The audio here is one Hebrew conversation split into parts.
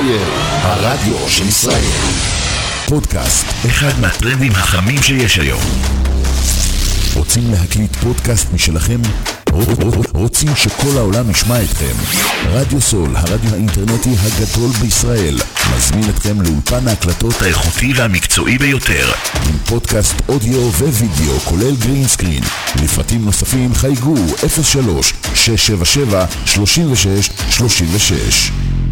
ישראל, הרדיו של ישראל. פודקאסט, אחד מהטרנדים החמים שיש היום. רוצים להקליט פודקאסט משלכם? רוצים שכל העולם ישמע אתכם? רדיו סול, הרדיו האינטרנטי הגדול בישראל, מזמין אתכם לאולפן ההקלטות האיכותי והמקצועי ביותר, עם פודקאסט אודיו ווידאו, כולל גרין סקרין. לפרטים נוספים חייגו 03-677-3636.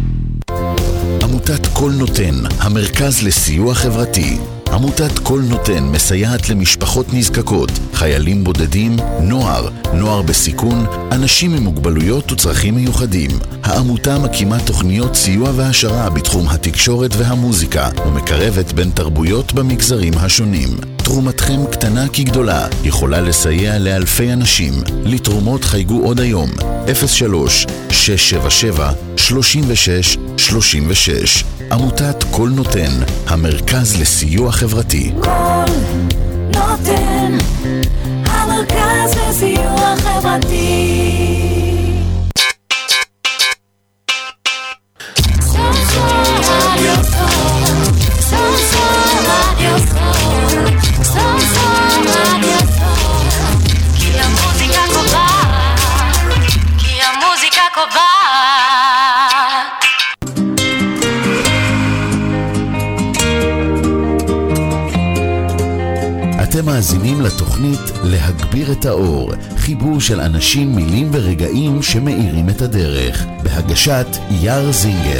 עמותת כל נותן, המרכז לסיוע חברתי. עמותת כל נותן מסייעת למשפחות נזקקות, חיילים בודדים, נוער בסיכון, אנשים עם מוגבלויות וצרכים מיוחדים. העמותה מקימה תוכניות סיוע והשרה בתחום התקשורת והמוזיקה, ומקרבת בין תרבויות במגזרים השונים. תרומתכם קטנה כגדולה, יכולה לסייע לאלפי אנשים. לתרומות חייגו עוד היום, 03-677-3636. עמותת כל נותן, המרכז לסיוע חברתי. כל נותן, המרכז לסיוע חברתי. כי המוזיקה קובעת. אתם מאזינים לתוכנית להגביר את האור, חיבור של אנשים, מילים ורגעים שמאירים את הדרך, בהגשת יאר זינגר.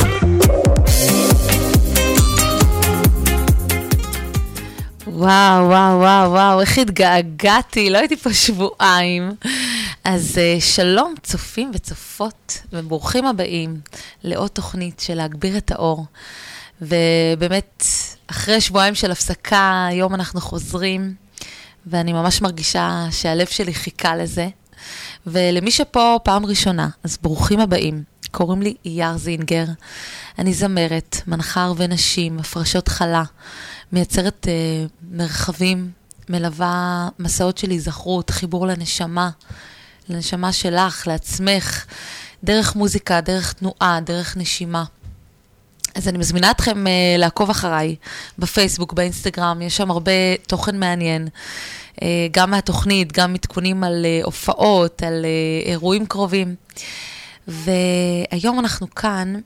וואו, איך התגעגעתי, לא הייתי פה שבועיים. אז שלום צופים וצופות, וברוכים הבאים לעוד תוכנית של להגביר את האור. ובאמת, אחרי שבועיים של הפסקה, היום אנחנו חוזרים, ואני ממש מרגישה שהלב שלי חיכה לזה. ולמי שפה פעם ראשונה, אז ברוכים הבאים. קוראים לי יאר זינגר, אני זמרת, מנחר ונשים, הפרשות חלה, מייצרת מרחבים, מלווה מסעות של היזכרות, חיבור לנשמה שלך, לעצמך, דרך מוזיקה, דרך תנועה, דרך נשימה. אז אני מזמינה אתכם לעקוב אחריי בפייסבוק, באינסטגרם, יש שם הרבה תוכן מעניין, גם מהתוכנית, גם מתכונים על הופעות, על אירועים קרובים. והיום אנחנו כאן,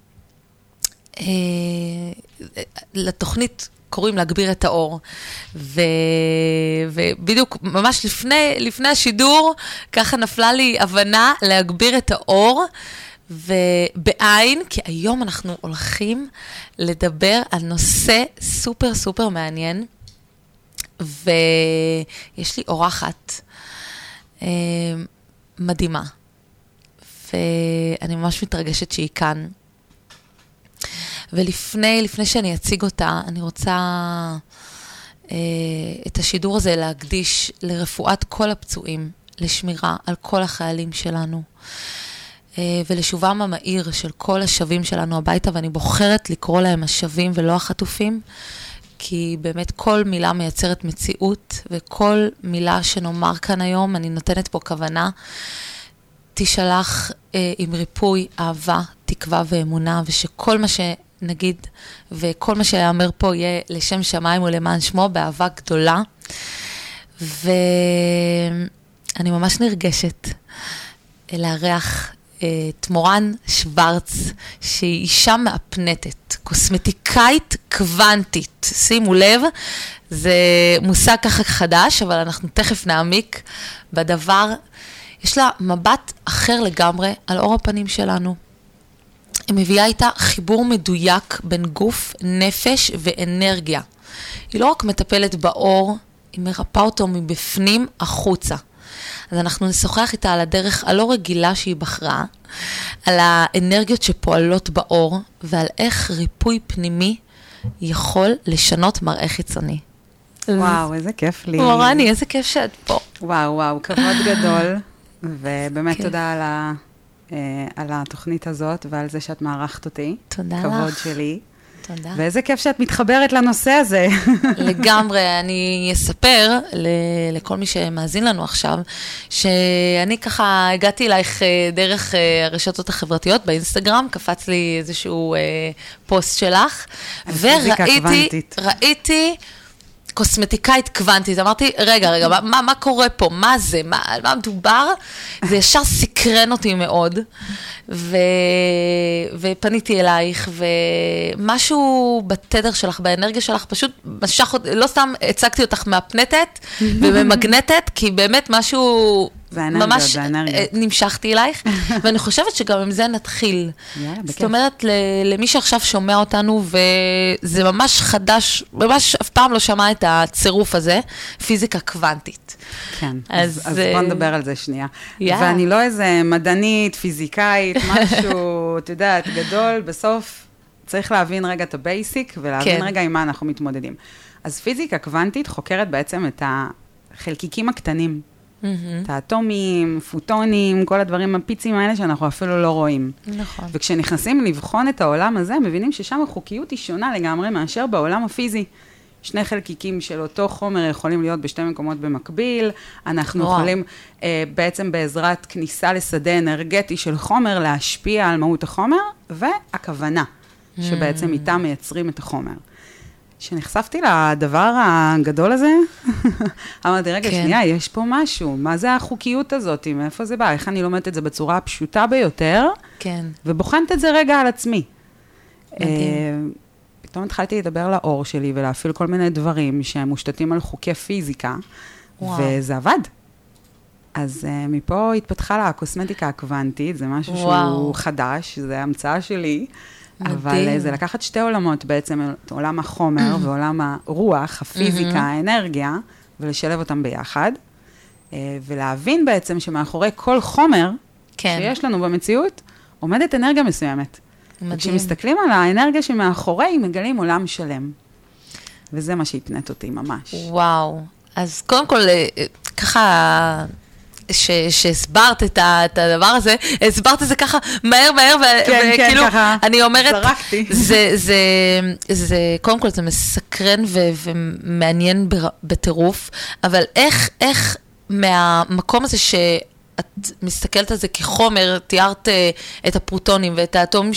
לתוכנית קוראים להגביר את האור, ובדיוק ממש לפני השידור, ככה נפלה לי הבנה להגביר את האור, ובעין, כי היום אנחנו הולכים לדבר על נושא סופר סופר מעניין, ויש לי אורחת מדהימה, ואני ממש מתרגשת שהיא כאן. ולפני שאני אציג אותה, אני רוצה את השידור הזה להקדיש לרפואת כל הפצועים, לשמירה על כל החיילים שלנו, ולשובם המהיר של כל השבים שלנו הביתה, ואני בוחרת לקרוא להם השבים ולא החטופים, כי באמת כל מילה מייצרת מציאות, וכל מילה שנאמר כאן היום, אני נותנת פה כוונה, תשלח עם ריפוי, אהבה, תקווה ואמונה, ושכל מה שנגיד, וכל מה שיאמר פה יהיה לשם שמיים ולמען שמו, באהבה גדולה. ואני ממש נרגשת לארח את מורן שוורץ, שהיא אישה מאפנטת, קוסמטיקאית קוונטית. שימו לב, זה מושג ככה חדש, אבל אנחנו תכף נעמיק בדבר. יש לה מבט אחר לגמרי על אור הפנים שלנו. היא מביאה איתה חיבור מדויק בין גוף, נפש ואנרגיה. היא לא רק מטפלת באור, היא מרפאה אותו מבפנים החוצה. אז אנחנו נשוחח איתה על הדרך הלא רגילה שהיא בחרה, על האנרגיות שפועלות באור, ועל איך ריפוי פנימי יכול לשנות מראה חיצוני. וואו, איזה כיף לי. מורני, איזה כיף שאת פה. וואו, כבוד גדול, ובאמת תודה על התוכנית הזאת, ועל זה שאת מערכת אותי. תודה לך. כבוד שלי. תודה. ואיזה כיף שאת מתחברת לנושא הזה. לגמרי, אני אספר לכל מי שמאזין לנו עכשיו, שאני ככה הגעתי אלייך דרך הרשתות החברתיות באינסטגרם, קפץ לי איזשהו פוסט שלך, וראיתי קוסמטיקאית קוונטית, אמרתי, רגע, מה קורה פה? מה זה? מה מדובר? זה ישר סקרן אותי מאוד, ופניתי אלייך, ומשהו בתדר שלך, באנרגיה שלך, פשוט משך, לא סתם הצגתי אותך מהפנטת וממגנטת, כי באמת משהו ממש נמשכתי אלייך, ואני חושבת שגם עם זה נתחיל. זאת אומרת, למי שעכשיו שומע אותנו, וזה ממש חדש, ממש אף פעם לא שמע את הצירוף הזה, פיזיקה קוונטית. כן, אז בוא נדבר על זה שנייה. ואני לא איזה מדענית, פיזיקאית, משהו, אתה יודעת, גדול, בסוף צריך להבין רגע את הבייסיק, ולהבין רגע עם מה אנחנו מתמודדים. אז פיזיקה קוונטית חוקרת בעצם את החלקיקים הקטנים. את האטומים, פוטונים, כל הדברים הפיצים האלה שאנחנו אפילו לא רואים. נכון. וכשנכנסים לבחון את העולם הזה, מבינים ששם החוקיות היא שונה לגמרי מאשר בעולם הפיזי. שני חלקיקים של אותו חומר יכולים להיות בשתי מקומות במקביל, אנחנו יכולים בעצם בעזרת כניסה לשדה אנרגטי של חומר להשפיע על מהות החומר, והכוונה שבעצם איתה מייצרים את החומר. כשנחשפתי לדבר הגדול הזה, אמרתי, רגע, שנייה, יש פה משהו, מה זה החוקיות הזאת, מאיפה זה בא, איך אני לומדת את זה בצורה הפשוטה ביותר, ובוחנת את זה רגע על עצמי. פתאום התחלתי לדבר לאור שלי, ולהפעיל כל מיני דברים שהם מושתתים על חוקי פיזיקה, וזה עבד. אז מפה התפתחה לה הקוסמטיקה הקוונטית, זה משהו שהוא חדש, זה המצאה שלי, אבל זה לקחת שתי עולמות בעצם, עולם החומר ועולם הרוח, הפיזיקה, האנרגיה, ולשלב אותם ביחד, ולהבין בעצם שמאחורי כל חומר שיש לנו במציאות, עומדת אנרגיה מסוימת. וכשמסתכלים על האנרגיה שמאחורי, מגלים עולם שלם. וזה מה שהתנת אותי ממש. וואו. אז קודם כל, ככה שהסברת את הדבר הזה, הסברת את זה ככה מהר, וכאילו, אני אומרת, זה, קודם כל, זה מסקרן ומעניין בטירוף, אבל איך מהמקום הזה את מסתכלת על זה כחומר, תיארת את הפרוטונים ואת האטומים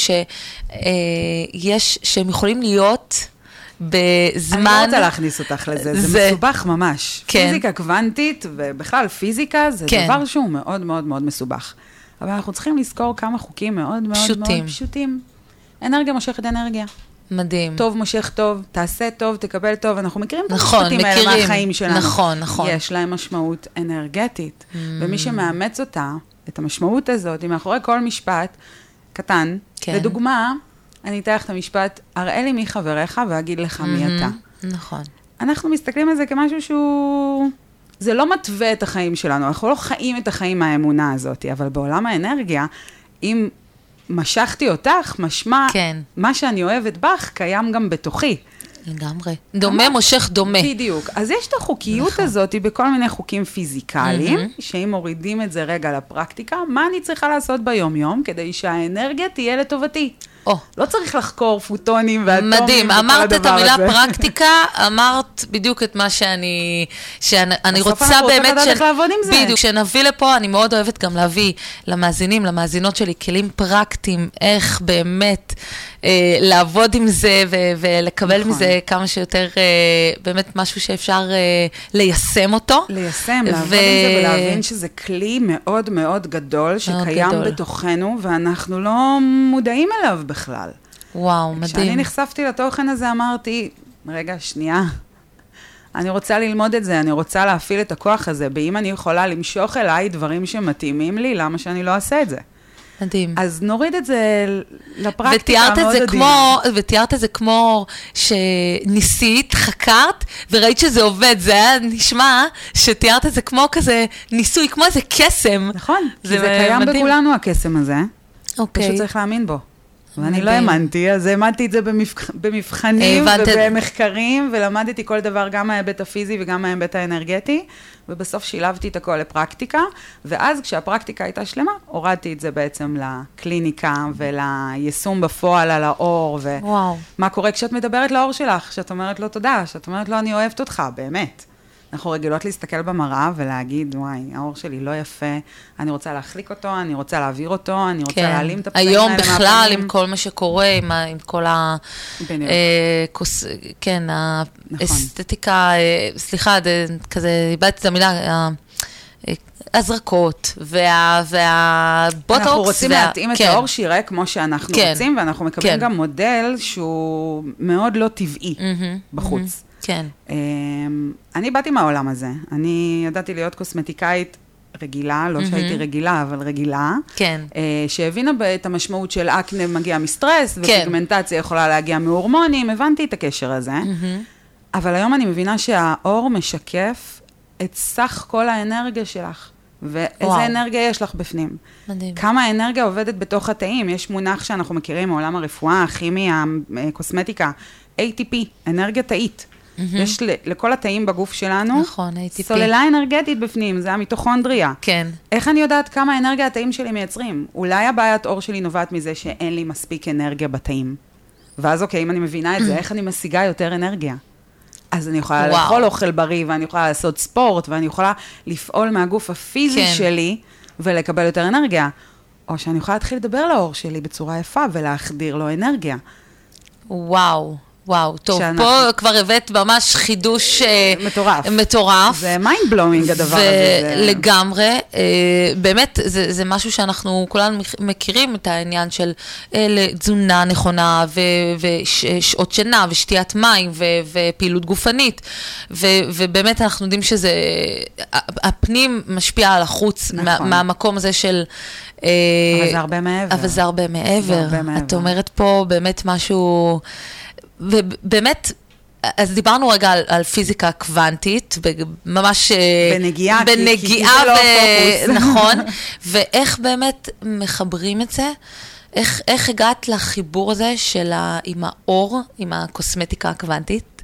שהם יכולים להיות בזמן... אני לא רוצה להכניס אותך לזה, זה מסובך ממש. פיזיקה קוונטית, ובכלל פיזיקה, זה דבר שהוא מאוד מאוד מאוד מסובך. אבל אנחנו צריכים לזכור כמה חוקים מאוד מאוד מאוד פשוטים. אנרגיה מושכת אנרגיה. מדהים. טוב מושך טוב, תעשה טוב, תקבל טוב. אנחנו מכירים את המשפטים האלה מהחיים שלנו. נכון. יש להם משמעות אנרגטית. ומי שמאמץ אותה, את המשמעות הזאת, היא מאחורי כל משפט קטן. לדוגמה, אני אתן לך את המשפט, הראה לי מי חבריך ואגיד לך מי אתה. נכון. אנחנו מסתכלים על זה כמשהו שהוא... זה לא מתווה את החיים שלנו, אנחנו לא חיים את החיים מהאמונה הזאת, אבל בעולם האנרגיה, אם משכתי אותך, משמע, מה שאני אוהבת בך, קיים גם בתוכי. לגמרי. דומה מושך דומה. בדיוק. אז יש את החוקיות הזאת בכל מיני חוקים פיזיקליים, שאם מורידים את זה רגע לפרקטיקה, מה אני צריכה לעשות ביום-יום, כדי שהאנרגיה תהיה לטובתי? לא צריך לחקור פוטונים ואטומים. מדהים, אמרת את המילה פרקטיקה, אמרת בדיוק את מה שאני רוצה באמת, בדיוק, כשנביא לפה, אני מאוד אוהבת גם להביא למאזינים, למאזינות שלי, כלים פרקטיים, איך באמת לעבוד עם זה ולקבל מזה כמה שיותר, באמת משהו שאפשר ליישם אותו. ליישם, לעבוד עם זה ולהבין שזה כלי מאוד מאוד גדול, שקיים בתוכנו, ואנחנו לא מודעים אליו בכלל. וואו, מדהים. כשאני נחשפתי לתוכן הזה, אמרתי, רגע, שנייה, אני רוצה ללמוד את זה, אני רוצה להפעיל את הכוח הזה, ואם אני יכולה למשוך אליי דברים שמתאימים לי, למה שאני לא אעשה את זה? מדהים. אז נוריד את זה לפרקטיקה מאוד עדינה. ותיארת את זה כמו שניסית, חקרת, וראית שזה עובד. זה היה נשמע שתיארת את זה כמו כזה ניסוי, כמו איזה קסם. נכון, זה קיים בכולנו הקסם הזה. פשוט צריך להאמין בו. ואני לא האמנתי, אז האמנתי את זה במבחנים ובמחקרים, ולמדתי כל דבר גם מההיבט הפיזי וגם מההיבט האנרגטי, ובסוף שילבתי את הכל לפרקטיקה, ואז כשהפרקטיקה הייתה שלמה, הורדתי את זה בעצם לקליניקה וליישום בפועל על האור, ומה קורה כשאת מדברת לאור שלך, שאת אומרת לו תודה, שאת אומרת לו אני אוהבת אותך, באמת. אנחנו רגילות להסתכל במראה ולהגיד, וואי, האור שלי לא יפה, אני רוצה להחליק אותו, אני רוצה להעביר אותו, אני רוצה להעלים את הפצעים האלה מהפנים. היום בכלל, עם כל מה שקורה, עם כל כן, האסתטיקה, סליחה, כזה, איבדתי את המילה, הזרקות, והבוטוקס. אנחנו רוצים להתאים את האור שיראה כמו שאנחנו רוצים, ואנחנו מקבלים גם מודל שהוא מאוד לא טבעי בחוץ. כן. אני באתי מהעולם הזה. אני ידעתי להיות קוסמטיקאית רגילה, לא שהייתי רגילה, אבל רגילה. כן. שהבינה את המשמעות של אקנה מגיע מסטרס, ופיגמנטציה יכולה להגיע מהורמונים, הבנתי את הקשר הזה. אבל היום אני מבינה שהאור משקף את סך כל האנרגיה שלך. ואיזה אנרגיה יש לך בפנים. מדהים. כמה האנרגיה עובדת בתוך התאים. יש מונח שאנחנו מכירים מעולם הרפואה, הכימיה, הקוסמטיקה, ATP, אנרגיה תאית. יש לכל התאים בגוף שלנו, נכון, ATP. סוללה אנרגטית בפנים, זה המיטוכונדריה. כן. איך אני יודעת כמה אנרגיה התאים שלי מייצרים? אולי הבעיית אור שלי נובעת מזה שאין לי מספיק אנרגיה בתאים. ואז אוקיי, אם אני מבינה את זה, איך אני משיגה יותר אנרגיה? אז אני יכולה לאכול אוכל בריא, ואני יכולה לעשות ספורט, ואני יכולה לפעול מהגוף הפיזי שלי, ולקבל יותר אנרגיה. או שאני יכולה להתחיל לדבר לאור שלי בצורה יפה, ולהחדיר לו אנרגיה. וואו. וואו, טוב, פה כבר הבאת ממש חידוש מטורף. זה mind blowing הדבר הזה. לגמרי, באמת, זה משהו שאנחנו כולנו מכירים את העניין של תזונה נכונה, ושעות שינה, ושתיית מים, ופעילות גופנית, ובאמת אנחנו יודעים שזה, הפנים משפיע על החוץ, מהמקום הזה של... אבל זה הרבה מעבר. אבל זה הרבה מעבר. את אומרת פה באמת משהו... ובאמת, אז דיברנו רגע על פיזיקה קוונטית, ממש... בנגיעה, כי זה לא הפוקוס. נכון, ואיך באמת מחברים את זה? איך הגעת לחיבור הזה עם האור, עם הקוסמטיקה הקוונטית?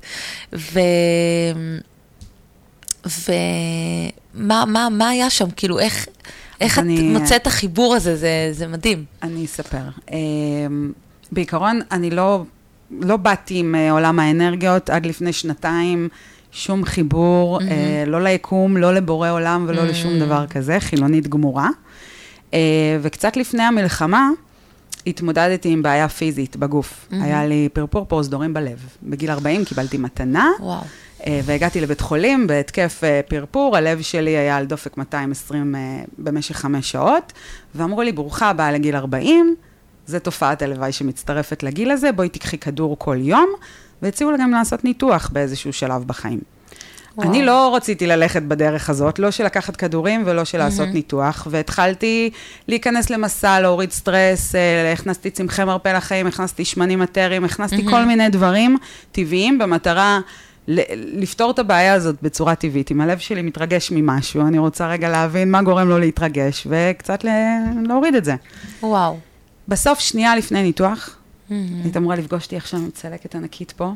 מה היה שם? כאילו, איך את מוצאת את החיבור הזה? זה מדהים. אני אספר. בעיקרון, אני לא באתי מעולם האנרגיות עד לפני שנתיים, שום חיבור, לא ליקום, לא לבורא עולם ולא לשום דבר כזה, חילונית גמורה. וקצת לפני המלחמה, התמודדתי עם בעיה פיזית בגוף. היה לי פרפור פרוזדורים בלב. בגיל 40 קיבלתי מתנה, והגעתי לבית חולים בהתקף פרפור, הלב שלי היה על דופק 220 במשך 5 שעות, ואמרו לי, ברוכה הבאה לגיל 40, זה תופעת הלוואי שמצטרפת לגיל הזה, בואי תקחי כדור כל יום, והציעו לה גם לעשות ניתוח באיזשהו שלב בחיים. אני לא רציתי ללכת בדרך הזאת, לא של לקחת כדורים ולא של לעשות ניתוח, והתחלתי להיכנס למסע, להוריד סטרס, הכנסתי צמחי מרפא לחיים, הכנסתי שמנים מטריים, הכנסתי כל מיני דברים טבעיים במטרה לפתור את הבעיה הזאת בצורה טבעית. אם הלב שלי מתרגש ממשהו, אני רוצה רגע להבין מה גורם לו להתרגש, וקצת להוריד את זה. וואו. בסוף, שנייה לפני ניתוח, היית אמורה לפגוש אותי עכשיו עם צלקת ענקית פה.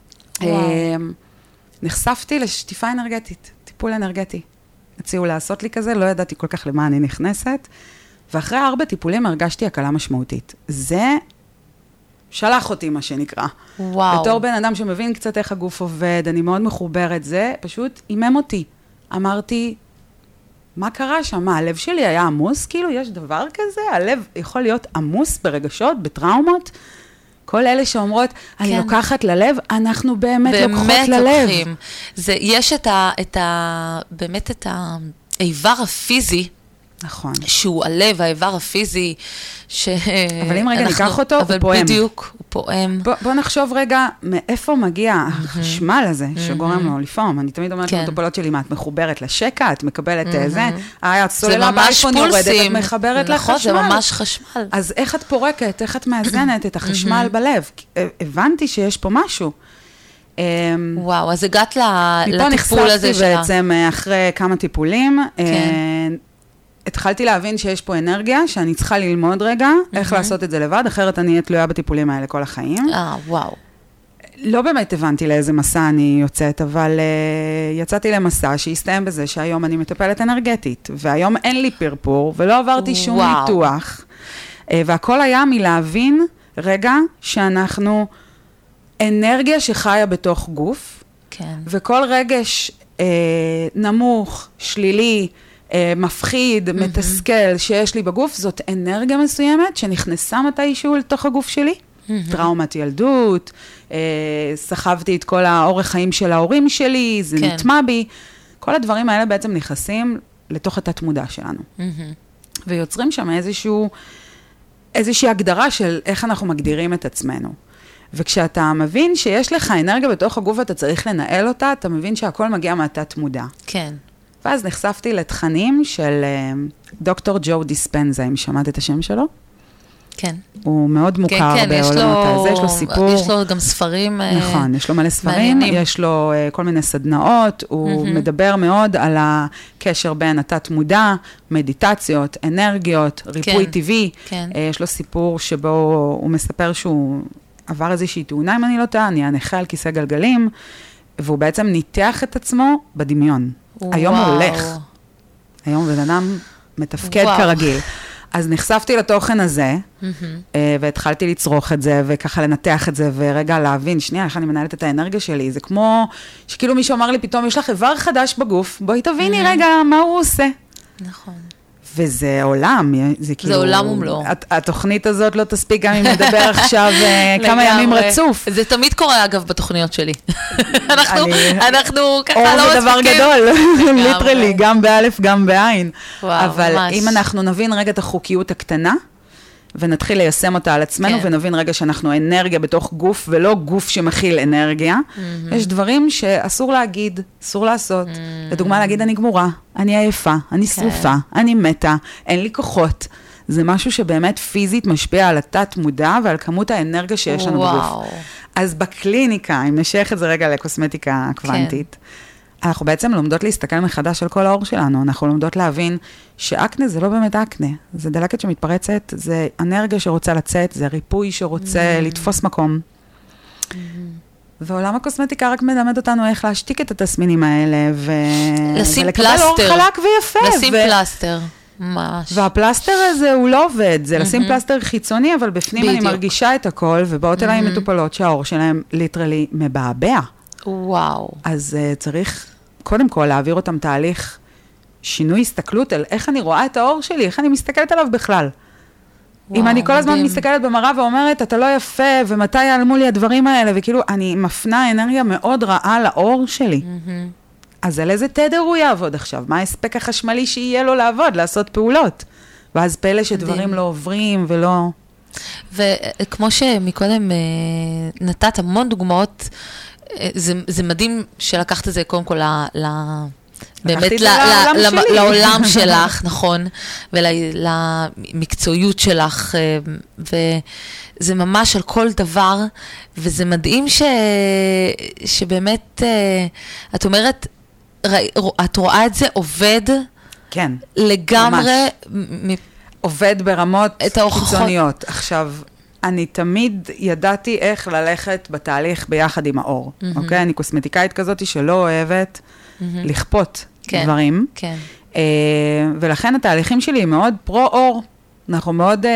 נחשפתי לשטיפה אנרגטית, טיפול אנרגטי. הציעו לעשות לי כזה, לא ידעתי כל כך למה אני נכנסת, ואחרי 4 טיפולים הרגשתי הקלה משמעותית. זה שלח אותי, מה שנקרא. וואו. בתור בן אדם שמבין קצת איך הגוף עובד, אני מאוד מחוברת, זה פשוט אימם אותי. אמרתי, מה קרה שם? מה, הלב שלי היה עמוס? כאילו, יש דבר כזה? הלב יכול להיות עמוס ברגשות, בטראומות? כל אלה שאומרות, אני לוקחת ללב, אנחנו באמת לוקחות ללב. באמת לוקחים. יש באמת את האיבר הפיזי, נכון. שהוא הלב, האיבר הפיזי, אבל אם רגע ניקח אותו, הוא פועם. בדיוק, הוא פועם. בוא נחשוב רגע, מאיפה מגיע החשמל הזה, שגורם לו לפעום. אני תמיד אומרת למטופלות שלי, מה, את מחוברת לשקע, את מקבלת זה, הסוללה באייפון יורדת, את מחברת לחשמל. נכון, זה ממש חשמל. אז איך את פורקת, איך את מאזנת את החשמל בלב? הבנתי שיש פה משהו. וואו, אז הגעת לטיפול הזה מפה נחשפתי בעצם אחרי כמה טיפולים, התחלתי להבין שיש פה אנרגיה, שאני צריכה ללמוד רגע איך לעשות את זה לבד, אחרת אני אהיה תלויה בטיפולים האלה כל החיים. וואו. לא באמת הבנתי לאיזה מסע אני יוצאת, אבל יצאתי למסע שהסתיים בזה שהיום אני מטפלת אנרגטית, והיום אין לי פרפור, ולא עברתי שום ניתוח, והכל היה מלהבין רגע שאנחנו אנרגיה שחיה בתוך גוף, כן. וכל רגש נמוך, שלילי, מפחיד, מתסכל שיש לי בגוף, זאת אנרגיה מסוימת שנכנסה מתישהו לתוך הגוף שלי, טראומת ילדות, סחבתי את כל האורח חיים של ההורים שלי, זה נטמע בי, כל הדברים האלה בעצם נכנסים לתוך התת מודע שלנו. ויוצרים שם איזושהי הגדרה של איך אנחנו מגדירים את עצמנו. וכשאתה מבין שיש לך אנרגיה בתוך הגוף ואתה צריך לנהל אותה, אתה מבין שהכל מגיע מהתת מודע. כן. ואז נחשפתי לתכנים של דוקטור ג'ו דיספנזה, אם שמעת את השם שלו? כן. הוא מאוד מוכר בעולמות הזה, יש לו סיפור. יש לו גם ספרים. נכון, יש לו מלא ספרים, יש לו כל מיני סדנאות, הוא מדבר מאוד על הקשר בין התת מודע, מדיטציות, אנרגיות, ריפוי טבעי. יש לו סיפור שבו הוא מספר שהוא עבר איזושהי תאונה, אם אני לא טועה, נהיה נכה על כיסא גלגלים, והוא בעצם ניתח את עצמו בדמיון. היום הוא הולך. היום בן אדם מתפקד כרגיל. אז נחשפתי לתוכן הזה, והתחלתי לצרוך את זה, וככה לנתח את זה, ורגע להבין, שנייה, איך אני מנהלת את האנרגיה שלי, זה כמו שכאילו מישהו אמר לי, פתאום יש לך איבר חדש בגוף, בואי תביני רגע מה הוא עושה. נכון. וזה עולם, זה כאילו... זה עולם ומלוא. התוכנית הזאת לא תספיק גם אם נדבר עכשיו כמה ימים רצוף. זה תמיד קורה, אגב, בתוכניות שלי. אנחנו ככה לא מספיקים. אור זה דבר גדול, ליטרלי, גם באלף, גם בעין. אבל אם אנחנו נבין רגע את החוקיות הקטנה, ונתחיל ליישם אותה על עצמנו, ונבין רגע שאנחנו אנרגיה בתוך גוף, ולא גוף שמכיל אנרגיה. יש דברים שאסור להגיד, אסור לעשות. לדוגמה, להגיד, אני גמורה, אני עייפה, אני שרופה, אני מתה, אין לי כוחות. זה משהו שבאמת פיזית משפיע על התת מודע, ועל כמות האנרגיה שיש לנו בגוף. אז בקליניקה, אם נשייך את זה רגע לקוסמטיקה קוונטית, אנחנו בעצם לומדות להסתכל מחדש על כל האור שלנו, אנחנו לומדות להבין שאקנה זה לא באמת אקנה, זה דלקת שמתפרצת, זה אנרגיה שרוצה לצאת, זה ריפוי שרוצה לתפוס מקום. ועולם הקוסמטיקה רק מלמד אותנו איך להשתיק את התסמינים האלה, ולקבל אור חלק ויפה. לשים פלסטר, ממש. והפלסטר הזה הוא לא עובד, זה לשים פלסטר חיצוני, אבל בפנים אני מרגישה את הכל, ובאות אליי מטופלות שהאור שלהם ליטרלי מבעבע. וואו. אז צריך קודם כל להעביר אותם תהליך שינוי הסתכלות על איך אני רואה את האור שלי, איך אני מסתכלת עליו בכלל. וואו, אם אני כל הזמן מסתכלת במראה ואומרת, אתה לא יפה, ומתי יעלמו לי הדברים האלה, וכאילו אני מפנה אנרגיה מאוד רעה לאור שלי. אז על איזה תדר הוא יעבוד עכשיו? מה ההספק החשמלי שיהיה לו לעבוד, לעשות פעולות? ואז פלא שדברים לא עוברים ולא... וכמו שמקודם נתת המון דוגמאות, זה מדהים שלקחת את זה קודם כל באמת לעולם שלך, נכון, ולמקצועיות שלך, וזה ממש על כל דבר, וזה מדהים שבאמת, את אומרת, את רואה את זה עובד, כן, לגמרי, עובד ברמות חיצוניות. עכשיו, אני תמיד ידעתי איך ללכת בתהליך ביחד עם האור, אוקיי? אני קוסמטיקאית כזאת שלא אוהבת לכפות דברים, ולכן התהליכים שלי הם מאוד פרו-אור, אנחנו מאוד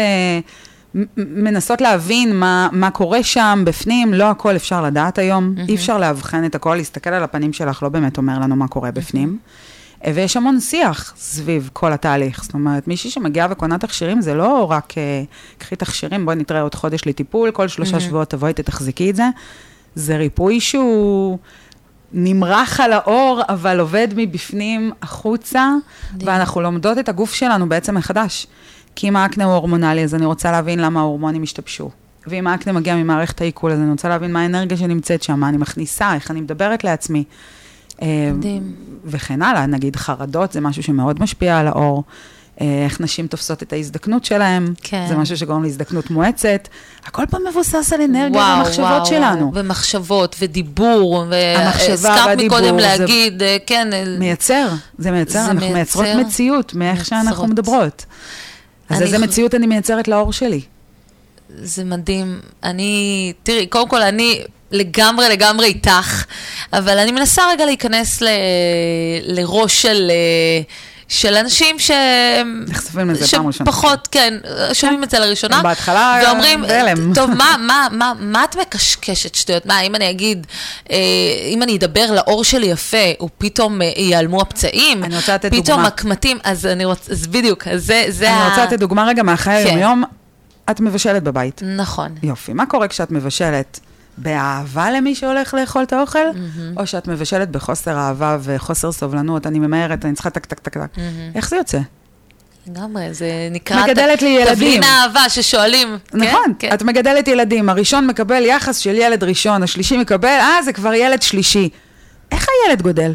מנסות להבין מה קורה שם בפנים, לא הכל אפשר לדעת היום, אי אפשר להבחן את הכל, להסתכל על הפנים שלך לא באמת אומר לנו מה קורה בפנים, ויש המון שיח סביב כל התהליך, זאת אומרת, מישהי שמגיעה וקונה תכשירים, זה לא רק, קחי תכשירים, בואי נתראה עוד חודש לטיפול, כל 3 שבועות תבואי תתחזיקי את זה, זה ריפוי שהוא נמרח על האור, אבל עובד מבפנים החוצה, ואנחנו לומדות את הגוף שלנו בעצם מחדש, כי אם האקנה הוא הורמונלי, אז אני רוצה להבין למה ההורמונים השתבשו, ואם האקנה מגיע ממערכת העיכול, אז אני רוצה להבין מה האנרגיה שנמצאת שם, מה אני מכניסה, איך אני מדברת לעצמי, וכן הלאה, נגיד חרדות, זה משהו שמאוד משפיע על האור, איך נשים תופסות את ההזדקנות שלהם, כן. זה משהו שגורם להזדקנות מואצת, הכל פעם מבוסס על אנרגיה ומחשבות שלנו. ומחשבות ודיבור, המחשבה והזכרת והדיבור, מקודם להגיד, כן. זה מייצר, אנחנו מייצרות מציאות מאיך שאנחנו מדברות. אז איזה מציאות אני מייצרת לאור שלי? זה מדהים. תראי, קודם כל אני לגמרי איתך, אבל אני מנסה רגע להיכנס לראש של אנשים נחשפים לזה פעם ראשונה. שפחות, כן, שומעים את זה לראשונה. בהתחלה ואומרים, בהלם. טוב, מה את מקשקשת שטויות? אם אני אגיד, אם אני אדבר לאור שלי יפה, ופתאום ייעלמו הפצעים, אני רוצה לתת דוגמה. פתאום הקמטים, אז בדיוק, זה אני רוצה לתת דוגמה רגע מהחיי היום. את מבשלת בבית. נכון. יופי. מה קורה כשאת מבשלת? באהבה למי שהולך לאכול את האוכל? או שאת מבשלת בחוסר אהבה וחוסר סובלנות, אני ממהרת, אני צריכה טק, טק, טק, טק. איך זה יוצא? לגמרי, זה נקרא מגדלת לי ילדים. תבלין האהבה ששואלים. נכון, את מגדלת ילדים, הראשון מקבל יחס של ילד ראשון, השלישי מקבל, זה כבר ילד שלישי. איך הילד גודל?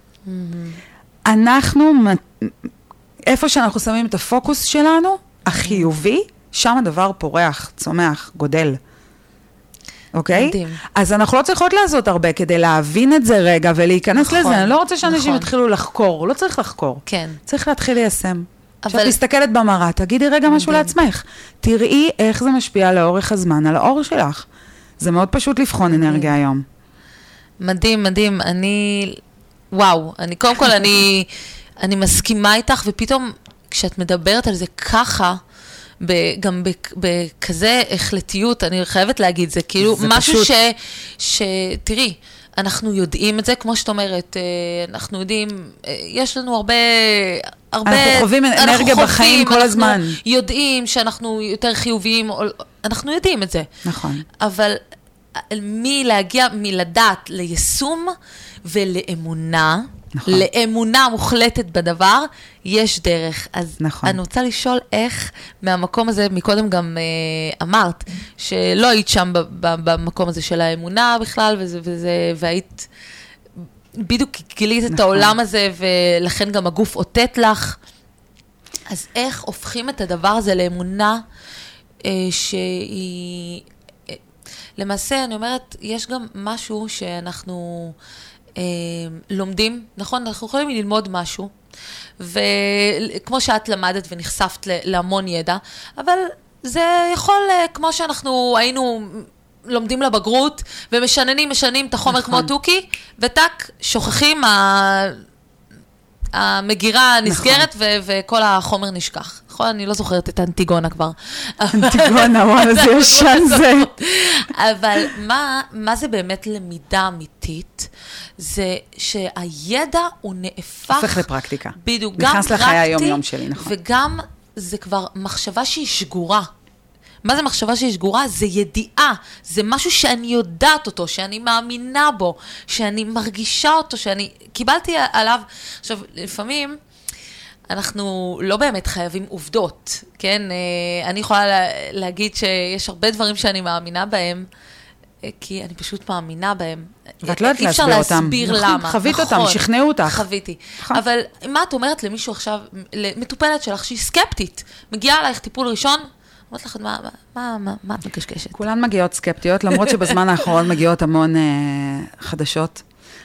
אנחנו, איפה שאנחנו שמים את הפוקוס שלנו, החיובי, שם הדבר פורח, צומח, גודל. אוקיי? מדהים. אז אנחנו לא צריכות לעשות הרבה כדי להבין את זה רגע ולהיכנס לזה. אני לא רוצה שאנשים יתחילו לחקור, לא צריך לחקור. כן. צריך להתחיל ליישם. כשאת מסתכלת במראה, תגידי רגע משהו לעצמך. תראי איך זה משפיע לאורך הזמן על האור שלך. זה מאוד פשוט לבחון אנרגיה היום. מדהים, מדהים. וואו, קודם כל אני מסכימה איתך, ופתאום כשאת מדברת על זה ככה, גם בכזה החלטיות, אני חייבת להגיד, זה כאילו משהו תראי, אנחנו יודעים את זה, כמו שאת אומרת, אנחנו יודעים, יש לנו הרבה אנחנו חווים אנרגיה בחיים כל הזמן. אנחנו יודעים שאנחנו יותר חיוביים, אנחנו יודעים את זה. נכון. אבל להגיע מלדעת ליישום ולאמונה, נכון. לאמונה מוחלטת בדבר, יש דרך. אז נכון. אני רוצה לשאול איך מהמקום הזה, מקודם גם אמרת, שלא היית שם במקום הזה של האמונה בכלל, והיית בדיוק גילית נכון. את העולם הזה, ולכן גם הגוף אותת לך. אז איך הופכים את הדבר הזה לאמונה שהיא... למעשה, אני אומרת, יש גם משהו שאנחנו... לומדים, נכון? אנחנו יכולים ללמוד משהו, וכמו שאת למדת ונחשפת להמון ידע, אבל זה יכול, כמו שאנחנו היינו לומדים לבגרות, ומשנים את החומר נכון. כמו טוקי, וטק, שוכחים, המגירה נסגרת, נכון. וכל החומר נשכח. נכון? אני לא זוכרת את אנטיגונה כבר. אנטיגונה, וואלה, זה ישן זה. אבל מה זה באמת למידה אמיתית? זה שהידע הוא נהפך... הופך לפרקטיקה. בדיוק, גם נכנס לחיי היום-יום שלי, נכון. וגם זה כבר מחשבה שהיא שגורה. מה זה מחשבה שהיא שגורה? זה ידיעה, זה משהו שאני יודעת אותו, שאני מאמינה בו, שאני מרגישה אותו, שאני קיבלתי עליו. עכשיו, לפעמים אנחנו לא באמת חייבים עובדות, כן? אני יכולה להגיד שיש הרבה דברים שאני מאמינה בהם, כי אני פשוט מאמינה בהם. ואת לא יודעת להסביר אותם. אי אפשר להסביר למה. חווית אותם, שכנעו אותך. חוויתי. אבל מה את אומרת למישהו עכשיו, למטופלת שלך שהיא סקפטית, מגיעה עלייך טיפול ראשון, אומרת לך, מה את מקשקשת? כולן מגיעות סקפטיות, למרות שבזמן האחרון מגיעות המון חדשות,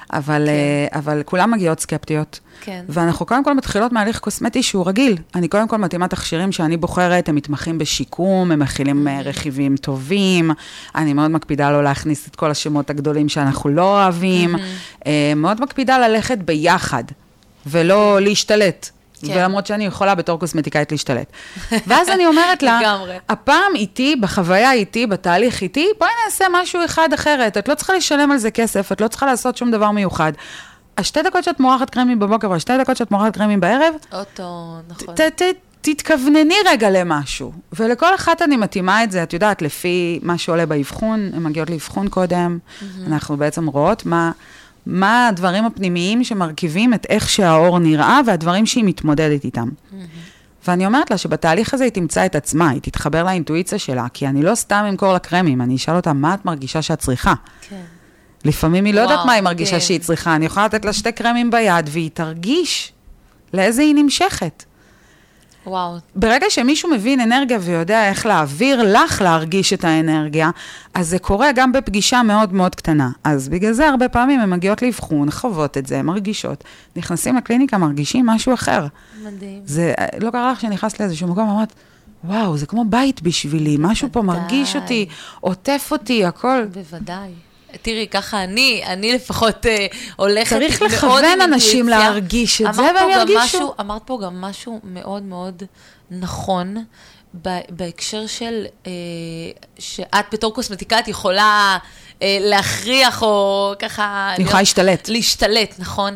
אבל כולן מגיעות סקפטיות. כן. ואנחנו קודם כל מתחילות מהליך קוסמטי שהוא רגיל. אני קודם כל מתאימה תכשירים שאני בוחרת, הם מתמחים בשיקום, הם מכילים רכיבים טובים, אני מאוד מקפידה לא להכניס את כל השמות הגדולים שאנחנו לא אוהבים, מאוד מקפידה ללכת ביחד, ולא להשתלט. ולמרות שאני יכולה בתור קוסמטיקאית להשתלט. ואז אני אומרת לה, הפעם איתי, בחוויה איתי, בתהליך איתי, בואי נעשה משהו אחד אחרת. את לא צריכה לשלם על זה כסף, את לא צריכה לעשות שום דבר מיוחד. השתי דקות שאת מורחת קרמים בבוקר, והשתי דקות שאת מורחת קרמים בערב, נכון. תתכוונני רגע למשהו. ולכל אחת אני מתאימה את זה, את יודעת, לפי מה שעולה באבחון, הן מגיעות לאבחון קודם, אנחנו בעצם רואות מה הדברים הפנימיים שמרכיבים את איך שהאור נראה, והדברים שהיא מתמודדת איתם. ואני אומרת לה שבתהליך הזה היא תמצא את עצמה, היא תתחבר לאינטואיציה שלה, כי אני לא סתם אמכור לקרמים, אני אשאל אותה מה את מרגישה שאת צריכה. כן. לפעמים היא לא יודעת מה היא מרגישה שהיא צריכה, אני יכולה לתת לה שתי קרמים ביד, והיא תרגיש לאיזה היא נמשכת. וואו. ברגע שמישהו מבין אנרגיה ויודע איך להעביר לך להרגיש את האנרגיה, אז זה קורה גם בפגישה מאוד מאוד קטנה. אז בגלל זה הרבה פעמים הן מגיעות לאבחון, חוות את זה, מרגישות, נכנסים לקליניקה, מרגישים משהו אחר. מדהים. זה לא קרה לך שנכנסת לאיזשהו מקום, אמרת, וואו, זה כמו בית בשבילי, משהו פה מרגיש אותי, עוטף אותי, הכל. בוודאי. תראי, ככה אני לפחות הולכת צריך לכוון אנשים להרגיש את זה, והם ירגישו. אמרת פה גם משהו מאוד מאוד נכון, בהקשר של שאת בתור קוסמטיקאית יכולה להכריח, או ככה... אני יכולה להשתלט. להשתלט, נכון.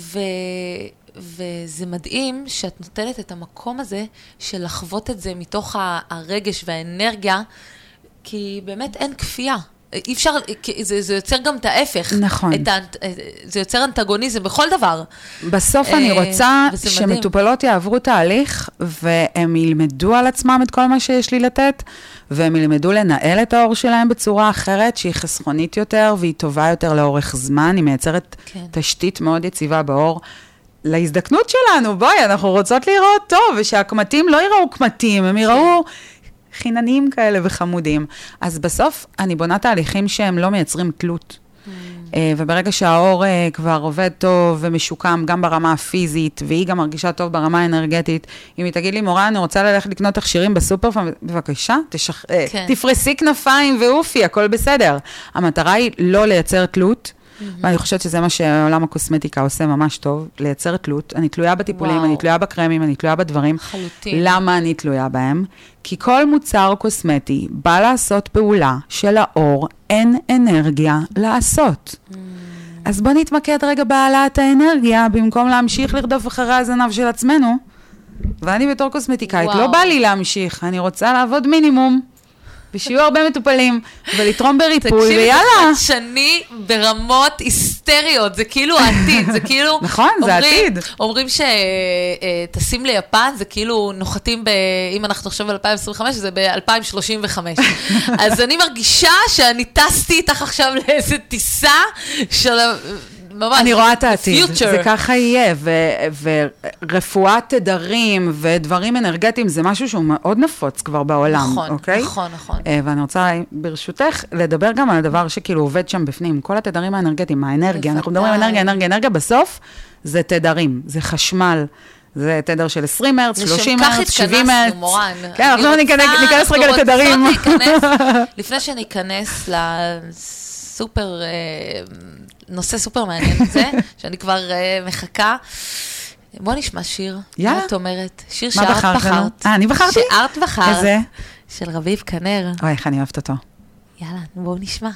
וזה מדהים שאת נותנת את המקום הזה, של לחוות את זה מתוך הרגש והאנרגיה, כי באמת אין כפייה. אי אפשר, זה יוצר גם את ההפך. נכון. זה יוצר אנטגוניזם בכל דבר. בסוף אני רוצה שמטופלות יעברו תהליך, והם ילמדו על עצמם את כל מה שיש לי לתת, והם ילמדו לנהל את האור שלהם בצורה אחרת, שהיא חסכונית יותר, והיא טובה יותר לאורך זמן, היא מייצרת תשתית מאוד יציבה באור. להזדקנות שלנו, בואי, אנחנו רוצות לראות טוב, ושהקמטים לא יראו קמטים, הם יראו... חיננים כאלה וחמודים. אז בסוף אני בונה תהליכים שהם לא מייצרים תלות. וברגע שהאור כבר עובד טוב ומשוקם גם ברמה הפיזית, והיא גם מרגישה טוב ברמה האנרגטית, אם היא תגיד לי, מורה, אני רוצה ללכת לקנות תכשירים בסופר, בבקשה, תפרסי כנפיים ואופי, הכל בסדר. המטרה היא לא לייצר תלות, ואני חושבת שזה מה שעולם הקוסמטיקה עושה ממש טוב, לייצר תלות. אני תלויה בטיפולים, אני תלויה בקרמים, אני תלויה בדברים. חלוטין. למה אני תלויה בהם? כי כל מוצר קוסמטי בא לעשות פעולה של האור, אין אנרגיה לעשות. אז בוא נתמקד רגע בהעלאת האנרגיה, במקום להמשיך לרדוף אחרי הזנב של עצמנו. ואני בתור קוסמטיקאית, לא בא לי להמשיך, אני רוצה לעבוד מינימום. ושיהיו הרבה מטופלים, ולתרום בריפוי, ויאללה. תקשיבי, זה חדשני ברמות היסטריות, זה כאילו העתיד, זה כאילו... נכון, זה העתיד. אומרים שטסים ליפן, זה כאילו נוחתים אם אנחנו עכשיו ב-2025, זה ב-2035. אז אני מרגישה שאני טסתי איתך עכשיו לאיזו טיסה של... אני רואה את העתיד, זה ככה יהיה, ורפואת תדרים ודברים אנרגטיים, זה משהו שהוא מאוד נפוץ כבר בעולם, אוקיי? נכון, נכון. ואני רוצה, ברשותך, לדבר גם על הדבר שכאילו עובד שם בפנים, כל התדרים האנרגטיים, האנרגיה, אנחנו מדברים על אנרגיה, בסוף זה תדרים, זה חשמל, זה תדר של 20 הרץ, 30 הרץ, 70 הרץ. כן, אנחנו ניכנס רגע לתדרים. לפני שניכנס לסופר... נושא סופר מעניין הזה, שאני כבר מחכה. בוא נשמע שיר. יאללה. מה את אומרת? שיר שאת בחרת. אני בחרתי? שאת בחרת. איזה? של רביב כנר. אוי, איך אני אוהבת אותו. יאללה, בואו נשמע.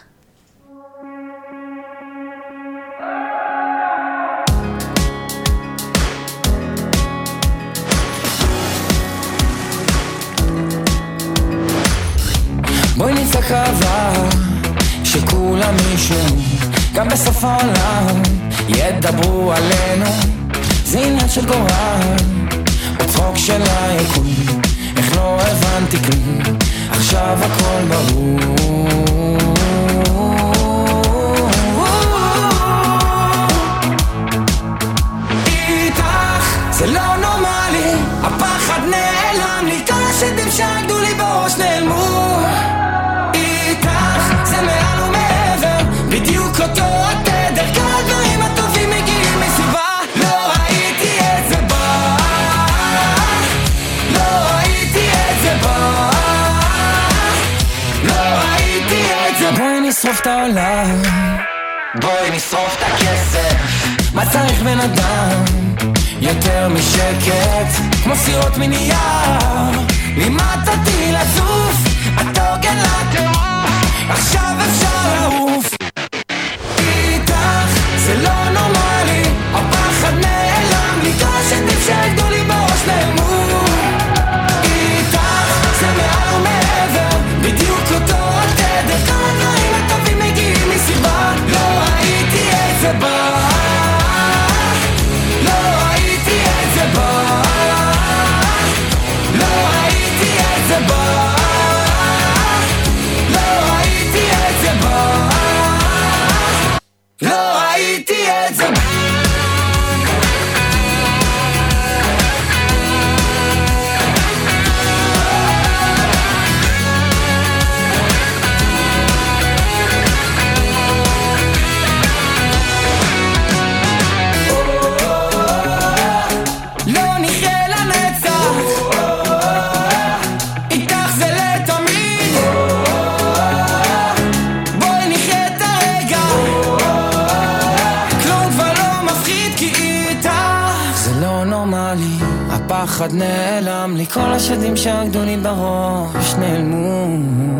בואי נצעק אהבה שכולם ישמעו, גם בסוף העולם ידברו עלינו, זה עניין של גורל, בצחוק של היקום, איך לא הבנתי כלום, עכשיו הכל ברור. איתך זה לא נורמלי, הפחד נעלם לי, כל השדים שעגדו לי בראש נעלמו. איתך זה מעל ומעבר, בדיוק אותו התדר, כל הדברים הטובים מגיעים מסיבה. לא ראיתי את זה בא, לא ראיתי את זה בא, לא ראיתי את זה. בואי נשרוף את העולם, בואי נשרוף את הכסף, מה צריך בן אדם? יותר משקט, כמו סירות מנייר, לימדתי לצוף, את עוגן לטרור, עכשיו אפשר לעוף. איתך זה לא נורמלי, הפחד נעלם לי, כל השדים שעגדו לי בראש נעלמו. איתך זה מעל ומעבר, בדיוק אותו התדר, כל הדברים הטובים מגיעים מסיבה. לא ראיתי את זה בא, לא ראיתי את זה בא, לא ראיתי את זה בא, לא ראיתי את זה בא, לא ראיתי את זה בא. הפחד נעלם לי, כל השדים שעקדו לי בראש נעלמו.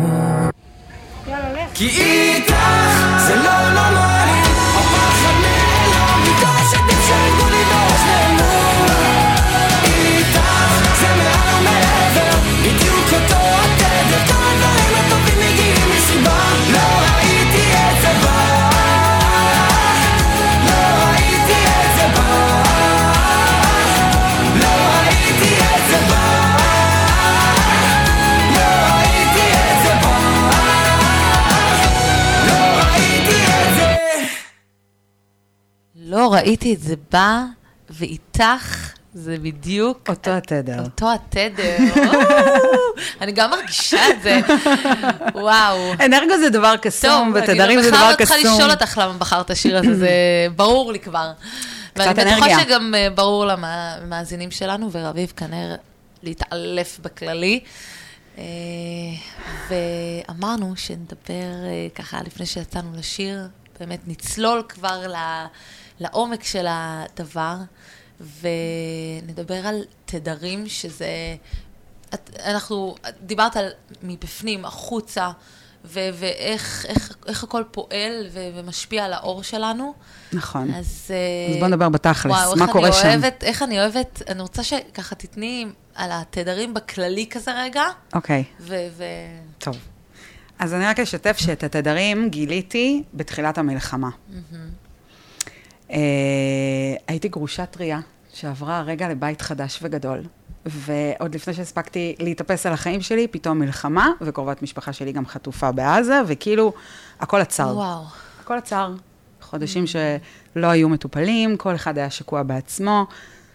כי איתך זה לא נורמלי, הפחד נעלם לי, כל השדים שעקדו לי בראש נעלמו. איתך זה מעל ומעבר, בדיוק אותו התדר, כל הדברים הטובים מגיעים מסיבה. לא ראיתי את זה בא, לא ראיתי את זה בא, לא ראיתי את זה בא, לא ראיתי את זה בא, לא ראיתי את זה. לא ראיתי את זה בא, ואיתך זה בדיוק אותו התדר. אותו התדר. אני גם מרגישה את זה. וואו. אנרגיה זה דבר קסום, ותדרים זה דבר בכלל לא קסום. צריכה לשאול אותך למה בחרת השיר הזה, זה ברור לי כבר. ואני בטוחה שגם ברור למאזינים שלנו, ורביב כנראה להתעלף בכללי. ואמרנו שנדבר ככה לפני שיצאנו לשיר, באמת נצלול כבר לעומק של הדבר, ונדבר על תדרים שזה, אנחנו, דיברת על מבפנים, החוצה, ואיך הכל פועל ומשפיע על האור שלנו. נכון. אז בוא נדבר בתכלס, מה קורה שם? איך אני אוהבת, אני רוצה שככה תתני על התדרים בכללי כזה רגע. אוקיי. טוב. אז אני רק אשתף שאת התדרים גיליתי בתחילת המלחמה. הייתי גרושה טריה שעברה רגע לבית חדש וגדול, ועוד לפני שהספקתי להתאפס על החיים שלי, פתאום מלחמה, וקרובת משפחה שלי גם חטופה בעזה, וכאילו הכל עצר. וואו. הכל עצר. חודשים שלא היו מטופלים, כל אחד היה שקוע בעצמו,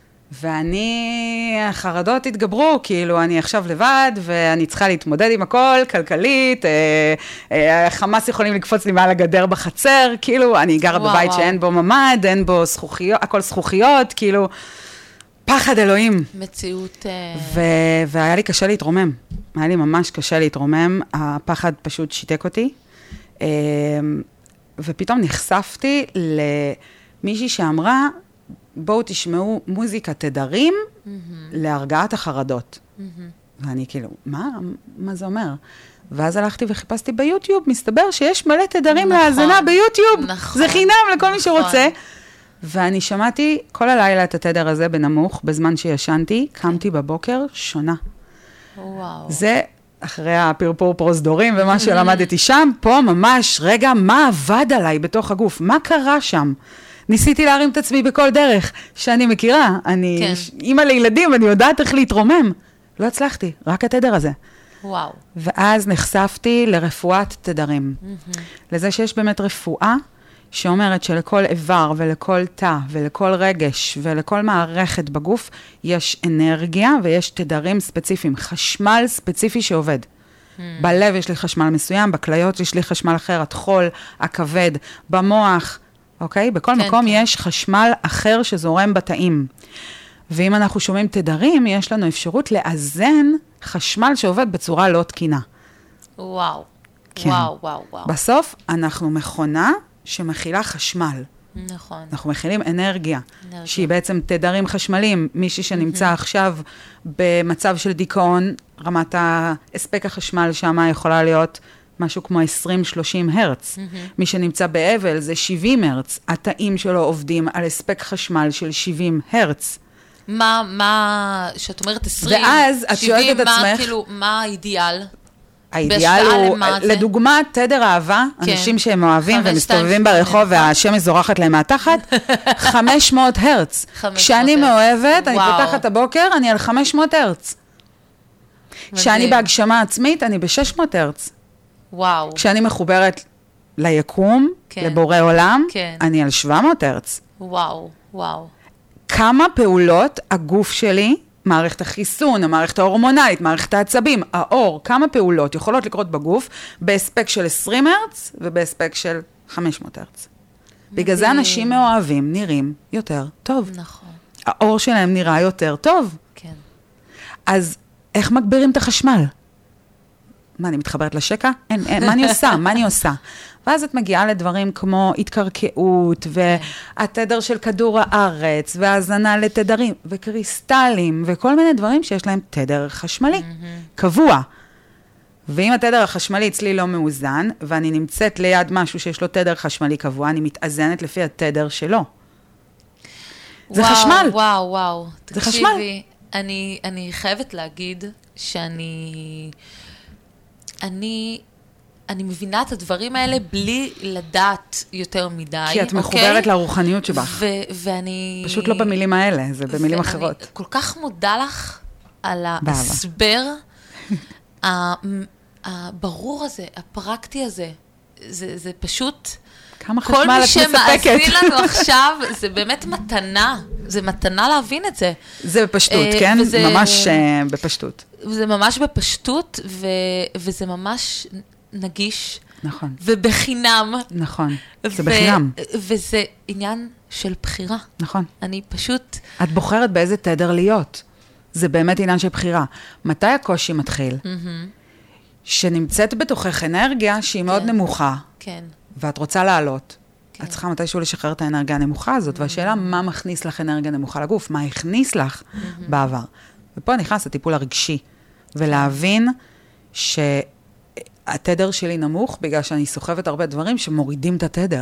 ואני, החרדות התגברו, כאילו אני עכשיו לבד, ואני צריכה להתמודד עם הכל, כלכלית, חמאס יכולים לקפוץ לי מעל הגדר בחצר, כאילו אני גרה בבית שאין בו ממד, אין בו זכוכיות, הכל זכוכיות, כאילו, פחד אלוהים. מציאות. והיה לי קשה להתרומם, היה לי ממש קשה להתרומם, הפחד פשוט שיתק אותי, ופתאום נחשפתי למישהי שאמרה, בואו תשמעו מוזיקה תדרים להרגעת החרדות. ואני כאילו, מה זה אומר? ואז הלכתי וחיפשתי ביוטיוב, מסתבר שיש מלא תדרים להאזנה ביוטיוב. זה חינם לכל מי שרוצה. ואני שמעתי כל הלילה את התדר הזה בנמוך, בזמן שישנתי, קמתי בבוקר שונה. וואו. זה אחרי הפרפור פרוזדורים ומה שלמדתי שם, פה ממש, רגע, מה עבד עליי בתוך הגוף? מה קרה שם? ניסיתי להרים את עצמי בכל דרך שאני מכירה. אני אימא לילדים, אני יודעת איך להתרומם. לא הצלחתי, רק התדר הזה. וואו. ואז נחשפתי לרפואת תדרים. לזה שיש באמת רפואה שאומרת שלכל איבר ולכל תא ולכל רגש ולכל מערכת בגוף יש אנרגיה ויש תדרים ספציפיים, חשמל ספציפי שעובד. בלב יש לי חשמל מסוים, בכליות יש לי חשמל אחר, התחול, הכבד, במוח, אוקיי? בכל מקום יש חשמל אחר שזורם בתאים. ואם אנחנו שומעים תדרים, יש לנו אפשרות לאזן חשמל שעובד בצורה לא תקינה. וואו. כן. וואו, וואו, וואו. בסוף אנחנו מכונה שמכילה חשמל. נכון. אנחנו מכילים אנרגיה, שהיא בעצם תדרים חשמליים. מישהי שנמצא עכשיו במצב של דיכאון, רמת הספק החשמל שמה יכולה להיות משהו כמו 20-30 הרץ. מי שנמצא באבל זה 70 הרץ. התאים שלו עובדים על הספק חשמל של 70 הרץ. מה, שאת אומרת 20, ואז את שואלת את עצמך, כאילו, מה האידיאל? האידיאל הוא, לדוגמה, תדר אהבה, אנשים שהם אוהבים ומסתובבים ברחוב והשמש זורחת להם מהתחת, 500 הרץ. כשאני מאוהבת, אני פותחת הבוקר, אני על 500 הרץ. כשאני בהגשמה עצמית, אני ב-600 הרץ. וואו. כשאני מחוברת ליקום, לבורא עולם, אני על 700 הרץ. וואו, וואו. כמה פעולות הגוף שלי, מערכת החיסון, המערכת ההורמונלית, מערכת העצבים, האור, כמה פעולות יכולות לקרות בגוף בהספק של 20 הרץ ובהספק של 500 הרץ. בגלל זה אנשים מאוהבים נראים יותר טוב. נכון. האור שלהם נראה יותר טוב. כן. אז איך מגבירים את החשמל? מה, אני מתחברת לשקע? אין, מה אני עושה? מה אני עושה? ואז את מגיעה לדברים כמו התקרקעות, והתדר של כדור הארץ, והזנה לתדרים, וקריסטלים, וכל מיני דברים שיש להם תדר חשמלי, קבוע. ואם התדר החשמלי אצלי לא מאוזן, ואני נמצאת ליד משהו שיש לו תדר חשמלי קבוע, אני מתאזנת לפי התדר שלו. זה חשמל. וואו. זה חשמל. אני חייבת להגיד שאני מבינה את הדברים האלה בלי לדעת יותר מדי. כי את מחוברת לרוחניות שבך. ואני... פשוט לא במילים האלה, זה במילים אחרות. אני כל כך מודה לך על ההסבר הברור הזה, הפרקטי הזה. זה פשוט... כמה חשמל את מספקת. כל מי שמאזין לנו עכשיו, זה באמת מתנה. זה מתנה להבין את זה. זה בפשטות, כן? ממש בפשטות. זה ממש בפשטות, וזה ממש נגיש. נכון. ובחינם. נכון. זה בחינם. וזה עניין של בחירה. נכון. אני פשוט... את בוחרת באיזה תדר להיות. זה באמת עניין של בחירה. מתי הקושי מתחיל? שנמצאת בתוכך אנרגיה שהיא מאוד נמוכה. כן. ואת רוצה לעלות. את צריכה מתישהו לשחרר את האנרגיה הנמוכה הזאת, והשאלה מה מכניס לך אנרגיה נמוכה לגוף, מה הכניס לך בעבר. ופה נכנס הטיפול הרגשי, ולהבין שהתדר שלי נמוך, בגלל שאני סוחבת הרבה דברים שמורידים את התדר.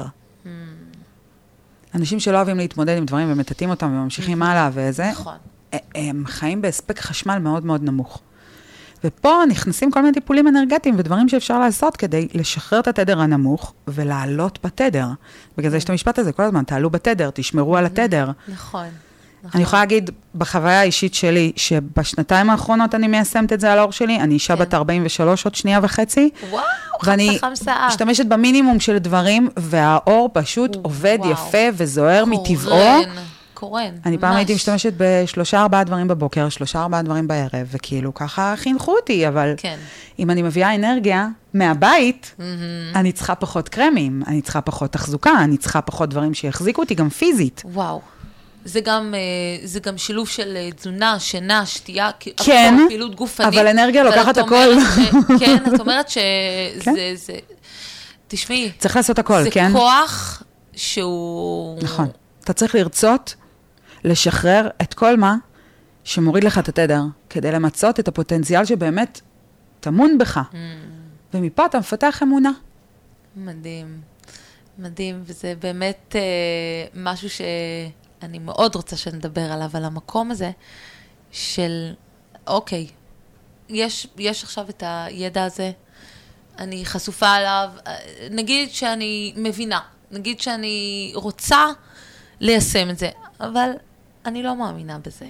אנשים שלא אוהבים להתמודד עם דברים ומטטים אותם וממשיכים הלאה וזה, הם חיים בהספק חשמל מאוד מאוד נמוך. ופה נכנסים כל מיני טיפולים אנרגטיים ודברים שאפשר לעשות כדי לשחרר את התדר הנמוך ולעלות בתדר. בגלל זה יש את המשפט הזה כל הזמן, תעלו בתדר, תשמרו על התדר. נכון. אני יכולה להגיד בחוויה האישית שלי, שבשנתיים האחרונות אני מיישמת את זה על האור שלי, אני אישה בת 43 עוד שנייה וחצי. וואו, ואני משתמשת במינימום של דברים, והאור פשוט עובד יפה וזוהר מטבעו. קורן. אני פעם הייתי משתמשת ב3-4 דברים בבוקר, 3-4 דברים בערב, וכאילו ככה חינכו אותי, אבל אם אני מביאה אנרגיה מהבית, אני צריכה פחות קרמים, אני צריכה פחות תחזוקה, אני צריכה פחות דברים שיחזיקו אותי גם פיזית. וואו. זה גם שילוב של תזונה, שינה, שתייה, כן, פעילות גופנית. אבל אנרגיה לוקחת הכל. כן, את אומרת שזה, תשמעי. צריך לעשות הכל, כן? זה כוח שהוא... נכון. אתה צריך לרצות, לשחרר את כל מה שמוריד לך את התדר, כדי למצות את הפוטנציאל שבאמת תמון בך. ומפה אתה מפתח אמונה. מדהים. מדהים, וזה באמת משהו שאני מאוד רוצה שנדבר עליו, על המקום הזה של, אוקיי, יש עכשיו את הידע הזה, אני חשופה עליו, נגיד שאני מבינה, נגיד שאני רוצה ליישם את זה, אבל אני לא מאמינה בזה.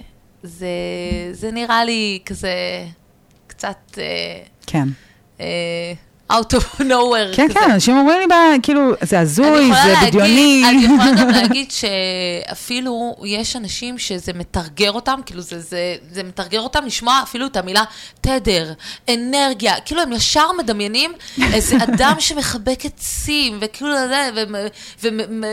זה נראה לי כזה קצת... כן. out of nowhere. כן, כן, אנשים אומרים לי, כאילו, זה הזוי, זה בדיוני. אני יכולה גם להגיד שאפילו יש אנשים שזה מתרגר אותם, כאילו זה מתרגר אותם לשמוע אפילו את המילה תדר, אנרגיה, כאילו הם ישר מדמיינים איזה אדם שמחבק עצים, וכאילו זה,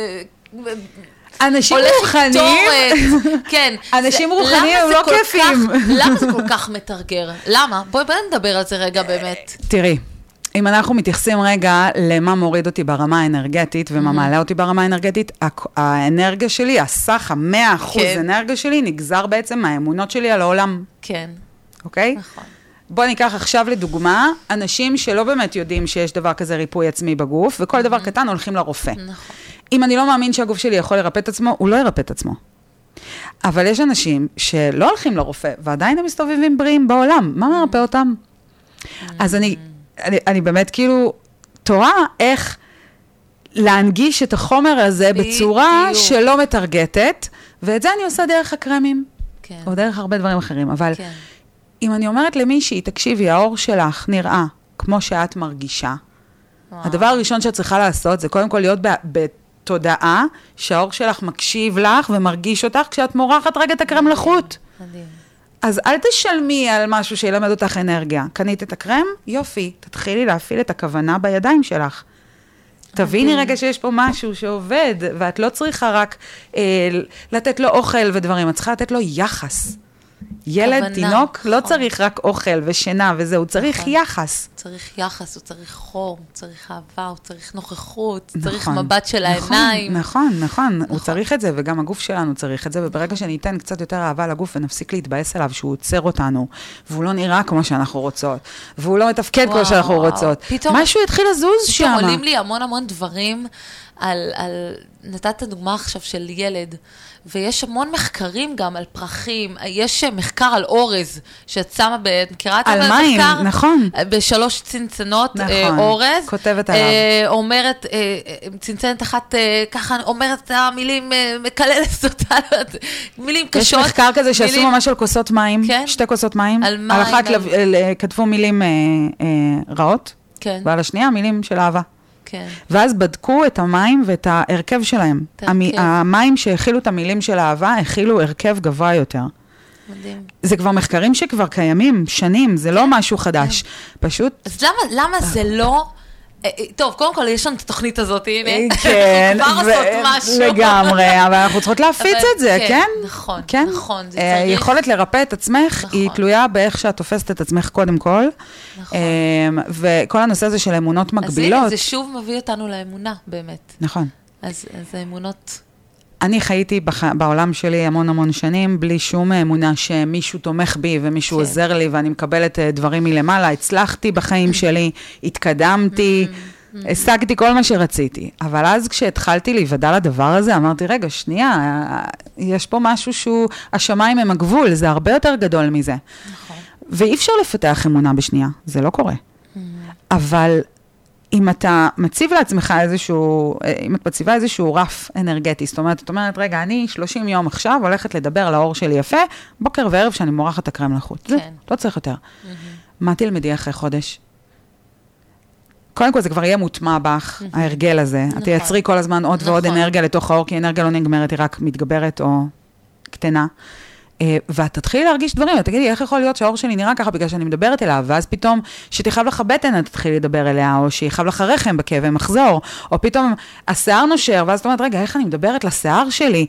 אנשים רוחניים, כן. אנשים רוחניים הם לא כיפים. למה זה כל כך מתרגר? למה? בואי נדבר על זה רגע באמת. תראי, אם אנחנו מתייחסים רגע למה מוריד אותי ברמה האנרגטית, ומה מעלה אותי ברמה האנרגטית, האנרגיה שלי, הסך 100% אנרגיה שלי, נגזר בעצם מהאמונות שלי על העולם. כן. אוקיי? נכון. בוא ניקח עכשיו לדוגמה, אנשים שלא באמת יודעים שיש דבר כזה ריפוי עצמי בגוף, וכל דבר קטן הולכים לרופא. נכון. אם אני לא מאמין שהגוף שלי יכול לרפא את עצמו, הוא לא ירפא את עצמו. אבל יש אנשים שלא הולכים לרופא, ועדיין הם מסתובבים בריאים בעולם. מה מרפא אותם? אז אני באמת כאילו תוהה איך להנגיש את החומר הזה בצורה שלא מתרגטת, ואת זה אני עושה דרך הקרמים. כן. או דרך הרבה דברים אחרים. אבל אם אני אומרת למישהי, תקשיבי, האור שלך נראה כמו שאת מרגישה, הדבר הראשון שאת צריכה לעשות, זה קודם כל להיות בתודעה, שהאור שלך מקשיב לך ומרגיש אותך, כשאת מורחת רגע את הקרם לחוט. מדהים. אז אל תשלמי על משהו שילמד אותך אנרגיה. קנית את הקרם? יופי. תתחילי להפעיל את הכוונה בידיים שלך. תביני רגע שיש פה משהו שעובד, ואת לא צריכה רק לתת לו אוכל ודברים, את צריכה לתת לו יחס. ילד, תינוק, לא צריך רק אוכל ושינה וזהו, צריך יחס. צריך יחס, הוא צריך חור, הוא צריך אהבה, הוא צריך נוכחות, הוא צריך מבט של העיניים. נכון, הוא צריך את זה, וגם הגוף שלנו צריך את זה, וברגע שניתן קצת יותר אהבה לגוף, ונפסיק להתבאס עליו שהוא עוצר אותנו, והוא לא נראה כמו שאנחנו רוצות, והוא לא מתפקד כמו שאנחנו רוצות. משהו התחיל לזוז שם. פתאום עולים לי המון דברים נתת דוגמה עכשיו של ילד, ויש המון מחקרים גם על פרחים, יש מחקר על אורז, שאת שמה, מכירה את המחקר? על מים, נכון. בשלוש צנצנות, נכון, אורז. כותבת עליו. אומרת, צנצנת אחת, ככה אומרת את המילים, מקללת אותה, מילים קשות. יש מחקר כזה שעשו ממש על כוסות מים, כן? 2 כוסות מים. על מים. על אחת כתבו מילים רעות, כן. ועל השנייה מילים של אהבה. כן. ואז בדקו את המים ואת ההרכב שלהם. המים שהכילו את המילים של האהבה, הכילו הרכב גבוה יותר. מדהים. זה כבר מחקרים שכבר קיימים שנים, זה לא משהו חדש. פשוט... אז למה זה לא... טוב, קודם כל, יש לנו את התוכנית הזאת, הנה. כן. אנחנו כבר עושות משהו. לגמרי, אבל אנחנו צריכות להפיץ את זה, כן? נכון, כן? נכון. יכולת לרפא את עצמך, היא תלויה באיך שאת תופסת את עצמך קודם כל. נכון. וכל הנושא הזה של אמונות מגבילות. אז הנה, זה שוב מביא אותנו לאמונה, באמת. נכון. אז האמונות... אני חייתי בעולם שלי המון שנים, בלי שום אמונה שמישהו תומך בי ומישהו עוזר לי, ואני מקבלת דברים מלמעלה, הצלחתי בחיים שלי, התקדמתי, השגתי כל מה שרציתי. אבל אז כשהתחלתי להיוודע לדבר הזה, אמרתי, רגע, שנייה, יש פה משהו שהוא, השמיים הם הגבול, זה הרבה יותר גדול מזה. נכון. ואי אפשר לפתח אמונה בשנייה, זה לא קורה. אבל... אם אתה מציב לעצמך אם את מציבה איזשהו רף אנרגטי, זאת אומרת, רגע, אני 30 יום עכשיו הולכת לדבר על האור שלי יפה, בוקר וערב שאני מורחת את הקרם לחוט. זה, לא צריך יותר. מה תלמדי אחרי חודש? קודם כל זה כבר יהיה מוטמע בך, ההרגל הזה. את תייצרי כל הזמן עוד ועוד אנרגיה לתוך האור, כי אנרגיה לא נגמרת, היא רק מתגברת או קטנה. ואת תתחילי להרגיש דברים, ואת תגידי, איך יכול להיות שהאור שלי נראה ככה בגלל שאני מדברת אליו, ואז פתאום שתחב לך בטן, את תתחילי לדבר אליה, או שיחב לך רחם בכאבי מחזור, או פתאום השיער נושר, ואז את אומרת, רגע, איך אני מדברת לשיער שלי?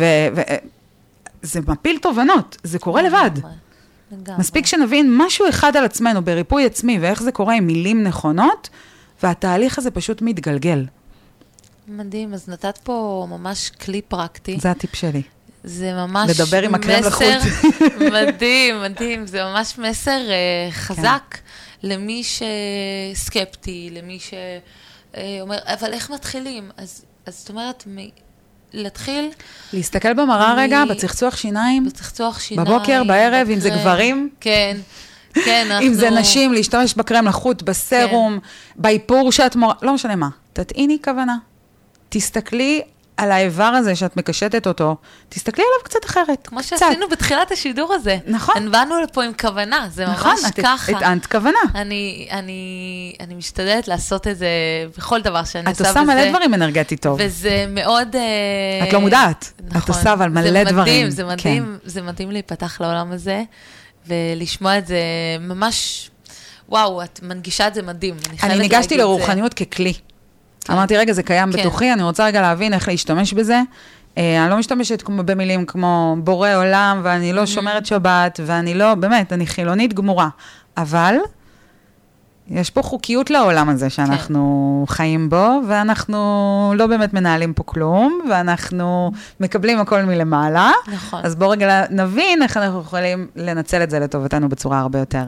זה מפיל תובנות, זה קורה לבד. מספיק שנבין משהו אחד על עצמנו, בריפוי עצמי, ואיך זה קורה עם מילים נכונות, והתהליך הזה פשוט מתגלגל. מדהים, אז נתת פה ממש כלי פרקטי. זה הטיפ שלי. זה ממש לדבר עם הקרם לחוט. מדהים, זה ממש מסר חזק למי שסקפטי, למי שאומר, אבל איך מתחילים? אז זאת אומרת, להתחיל... להסתכל במראה רגע, בצחצוח שיניים. בבוקר, בערב, אם זה גברים. כן, אנחנו... אם זה נשים, להשתמש בקרם לחוט, בסרום, באיפור שאת מורה, לא משנה מה. תטעיני כוונה. תסתכלי על האיבר הזה שאת מקשטת אותו, תסתכלי עליו קצת אחרת. כמו שעשינו בתחילת השידור הזה. נכון. באנו לפה עם כוונה, זה ממש ככה. הטענת כוונה. אני משתדלת לעשות את זה בכל דבר שאני עושה. את עושה מלא דברים אנרגטי טוב. וזה מאוד... את לא מודעת. את עושה אבל מלא דברים. זה מדהים להיפתח לעולם הזה, ולשמוע את זה ממש... וואו, את מנגישה את זה מדהים. אני ניגשתי לרוחניות ככלי. אמרתי, רגע, זה קיים בתוכי, אני רוצה רגע להבין איך להשתמש בזה. אני לא משתמשת במילים כמו בורא עולם, ואני לא שומרת שבת, ואני לא, באמת, אני חילונית גמורה. אבל יש פה חוקיות לעולם הזה שאנחנו חיים בו, ואנחנו לא באמת מנהלים פה כלום, ואנחנו מקבלים הכל מלמעלה. נכון. אז בואו רגע נבין איך אנחנו יכולים לנצל את זה לטובתנו בצורה הרבה יותר...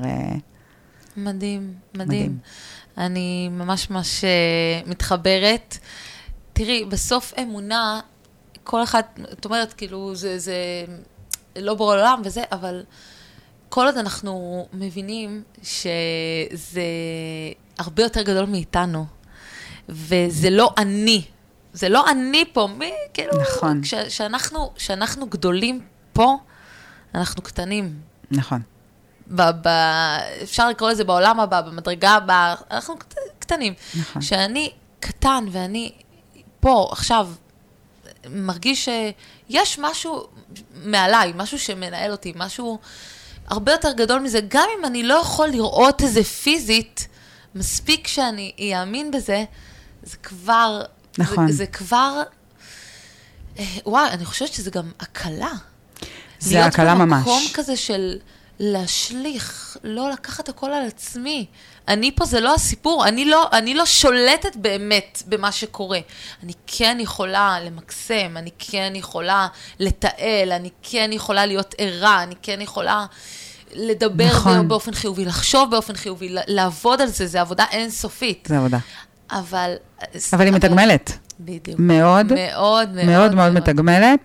מדהים. אני ממש מתחברת. תראי, בסוף אמונה, כל אחד, את אומרת, כאילו, זה לא ברור לעולם וזה, אבל כל עוד אנחנו מבינים שזה הרבה יותר גדול מאיתנו, וזה לא אני. זה לא אני פה, כאילו, נכון. כשאנחנו גדולים פה, אנחנו קטנים. נכון. אפשר לקרוא לזה בעולם הבא, במדרגה הבאה, אנחנו קטנים. נכון. שאני קטן ואני פה עכשיו מרגיש שיש משהו מעליי, משהו שמנהל אותי, משהו הרבה יותר גדול מזה, גם אם אני לא יכול לראות את זה פיזית, מספיק שאני אאמין בזה, זה כבר, נכון. זה כבר, וואי, אני חושבת שזה גם הקלה. זה הקלה ממש. להיות במקום כזה של להשליך, לא לקחת הכל על עצמי. אני פה זה לא הסיפור, אני לא שולטת באמת במה שקורה. אני כן יכולה למקסם, אני כן יכולה לתעל, אני כן יכולה להיות ערה, אני כן יכולה לדבר נכון. באופן חיובי, לחשוב באופן חיובי, לעבוד על זה, זה עבודה אינסופית. זה עבודה. אבל היא מתגמלת. בדיוק. מאוד, מאוד, מאוד, מאוד מתגמלת,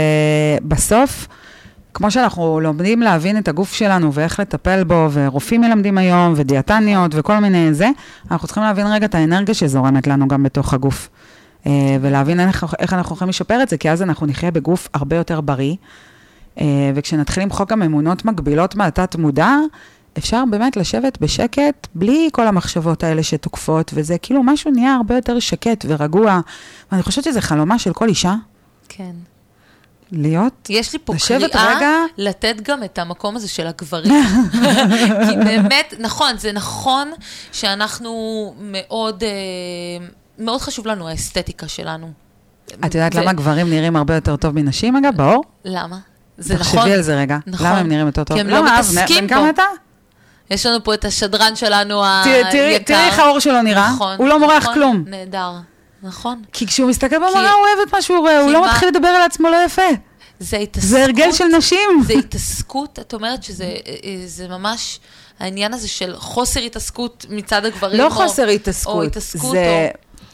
ובסוף, כמו שאנחנו לומדים להבין את הגוף שלנו ואיך לטפל בו, ורופאים מלמדים היום, ודיאטניות וכל מיני זה, אנחנו צריכים להבין רגע את האנרגיה שזורמת לנו גם בתוך הגוף, ולהבין איך אנחנו יכולים לשפר את זה, כי אז אנחנו נחיה בגוף הרבה יותר בריא, וכשנתחיל למחוק גם אמונות מגבילות מהתת מודע, אפשר באמת לשבת בשקט, בלי כל המחשבות האלה שתוקפות, וזה כאילו משהו נהיה הרבה יותר שקט ורגוע, ואני חושבת שזה חלומה של כל אישה. כן. להיות, יש לי פה קריאה רגע לתת גם את המקום הזה של הגברים. כי באמת, נכון, זה נכון שאנחנו מאוד, מאוד חשוב לנו האסתטיקה שלנו. את יודעת למה גברים נראים הרבה יותר טוב מנשים, אגב, באור? למה? זה נכון. תחשבי על זה רגע. למה הם נראים יותר טוב? כי הם לא מתעסקים פה. כמה אתה? יש לנו פה את השדרן שלנו היקר. תראי איך האור שלו נראה. הוא לא מורח כלום. נהדר. נכון. כי כשהוא מסתכל במראה, הוא אוהב את מה שהוא רואה, הוא לא מתחיל לדבר על עצמו לא יפה. זה הרגל של נשים. זה התעסקות, את אומרת שזה ממש העניין הזה של חוסר התעסקות מצד הגברים. לא חוסר התעסקות. זה...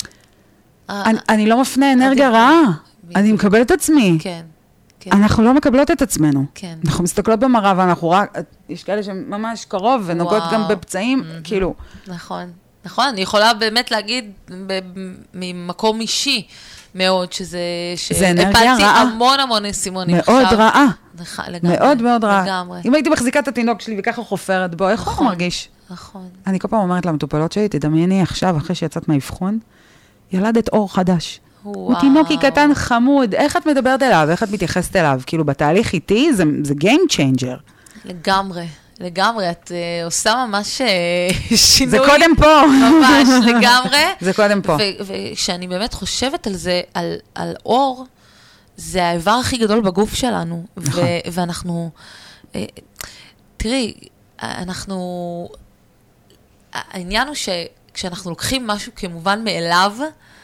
אני לא מפנה אנרגיה רעה. אני מקבלת את עצמי. כן. אנחנו לא מקבלות את עצמנו. כן. אנחנו מסתכלות במראה ואנחנו רק... יש כאלה שממש קרוב ונוגעות גם בפצעים, כאילו... נכון. נכון, אני יכולה באמת להגיד ממקום אישי מאוד, שזה אנרגיה רעה. המון המון סימונים. מאוד רעה. לגמרי. מאוד מאוד רעה. לגמרי. אם הייתי מחזיקה את התינוק שלי וככה חופרת בו, איך הוא מרגיש? נכון. אני כל פעם אומרת למטופלות שלי, תדמייני עכשיו, אחרי שיצאת מהאבחון, ילדת אור חדש. הוא תינוקי קטן חמוד, איך את מדברת אליו, איך את מתייחסת אליו? כאילו בתהליך איתי זה game changer. לגמרי. לגמרי, את עושה ממש שינוי. זה קודם פה. ממש, לגמרי. זה קודם פה. וכשאני באמת חושבת על זה, על אור, זה האיבר הכי גדול בגוף שלנו. נכון. ואנחנו, תראי, העניין הוא שכשאנחנו לוקחים משהו כמובן מאליו,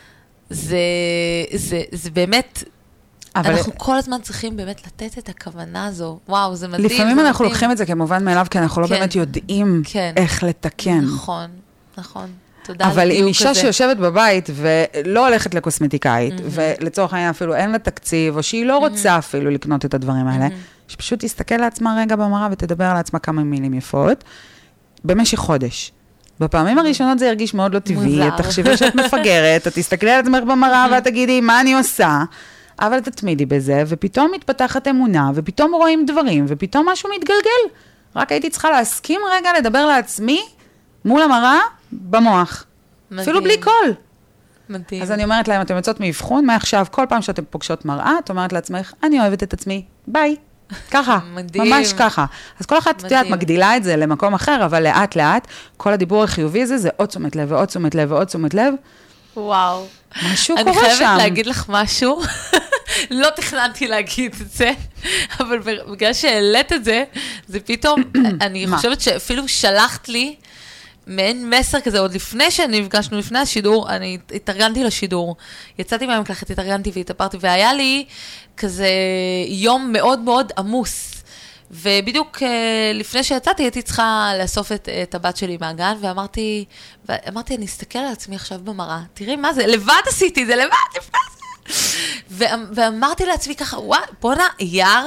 זה באמת... אנחנו כל הזמן צריכים באמת לתת את הכוונה הזו. וואו, זה מדהים. לפעמים אנחנו לוקחים את זה כמובן מאליו, כי אנחנו לא באמת יודעים איך לתקן. נכון, נכון. תודה על אבל עם אישה שיושבת בבית ולא הולכת לקוסמטיקאית, ולצורך העניין אפילו אין לה תקציב, או שהיא לא רוצה אפילו לקנות את הדברים האלה, שפשוט תסתכל לעצמה רגע במראה ותדבר על עצמה כמה מילים יפות, במשך חודש. בפעמים הראשונות זה ירגיש מאוד לא טבעי, תחשבי שאת מפגרת, את תסתכלי על עצמך במראה ואת תגידי, מה אני עושה? אבל תתמידי בזה, ופתאום מתפתחת אמונה, ופתאום רואים דברים, ופתאום משהו מתגלגל. רק הייתי צריכה להסכים רגע לדבר לעצמי, מול המראה, במוח. מדהים. אפילו בלי קול. מדהים. אז אני אומרת להם, אתם יוצאות מאבחון, מעכשיו, כל פעם שאתם פוגשות מראה, את אומרת לעצמך, אני אוהבת את עצמי, ביי. ככה, ממש ככה. אז כל אחת, תדעת, מגדילה את זה למקום אחר, אבל לאט לאט, כל הדיבור החיובי הזה, זה עוד תשומת לב, ועוד תשומת לב, ועוד תשומת לב. וואו. משהו קורה שם. אני חייבת להגיד לך משהו, לא תכננתי להגיד את זה, אבל בגלל שהעלית את זה, זה פתאום, אני חושבת שאפילו שלחת לי, מעין מסר כזה, עוד לפני שנפגשנו, לפני השידור, אני התארגנתי לשידור, יצאתי מהמקלחת, התארגנתי והתאפרתי, והיה לי כזה יום מאוד מאוד עמוס, ובדיוק לפני שיצאתי, הייתי צריכה לאסוף את הבת שלי מהגן, ואמרתי, אני אסתכל על עצמי עכשיו במראה, תראי מה זה, לבד עשיתי זה, לבד, לפני זה. ואמרתי לעצמי ככה, וואי, בונה, יער,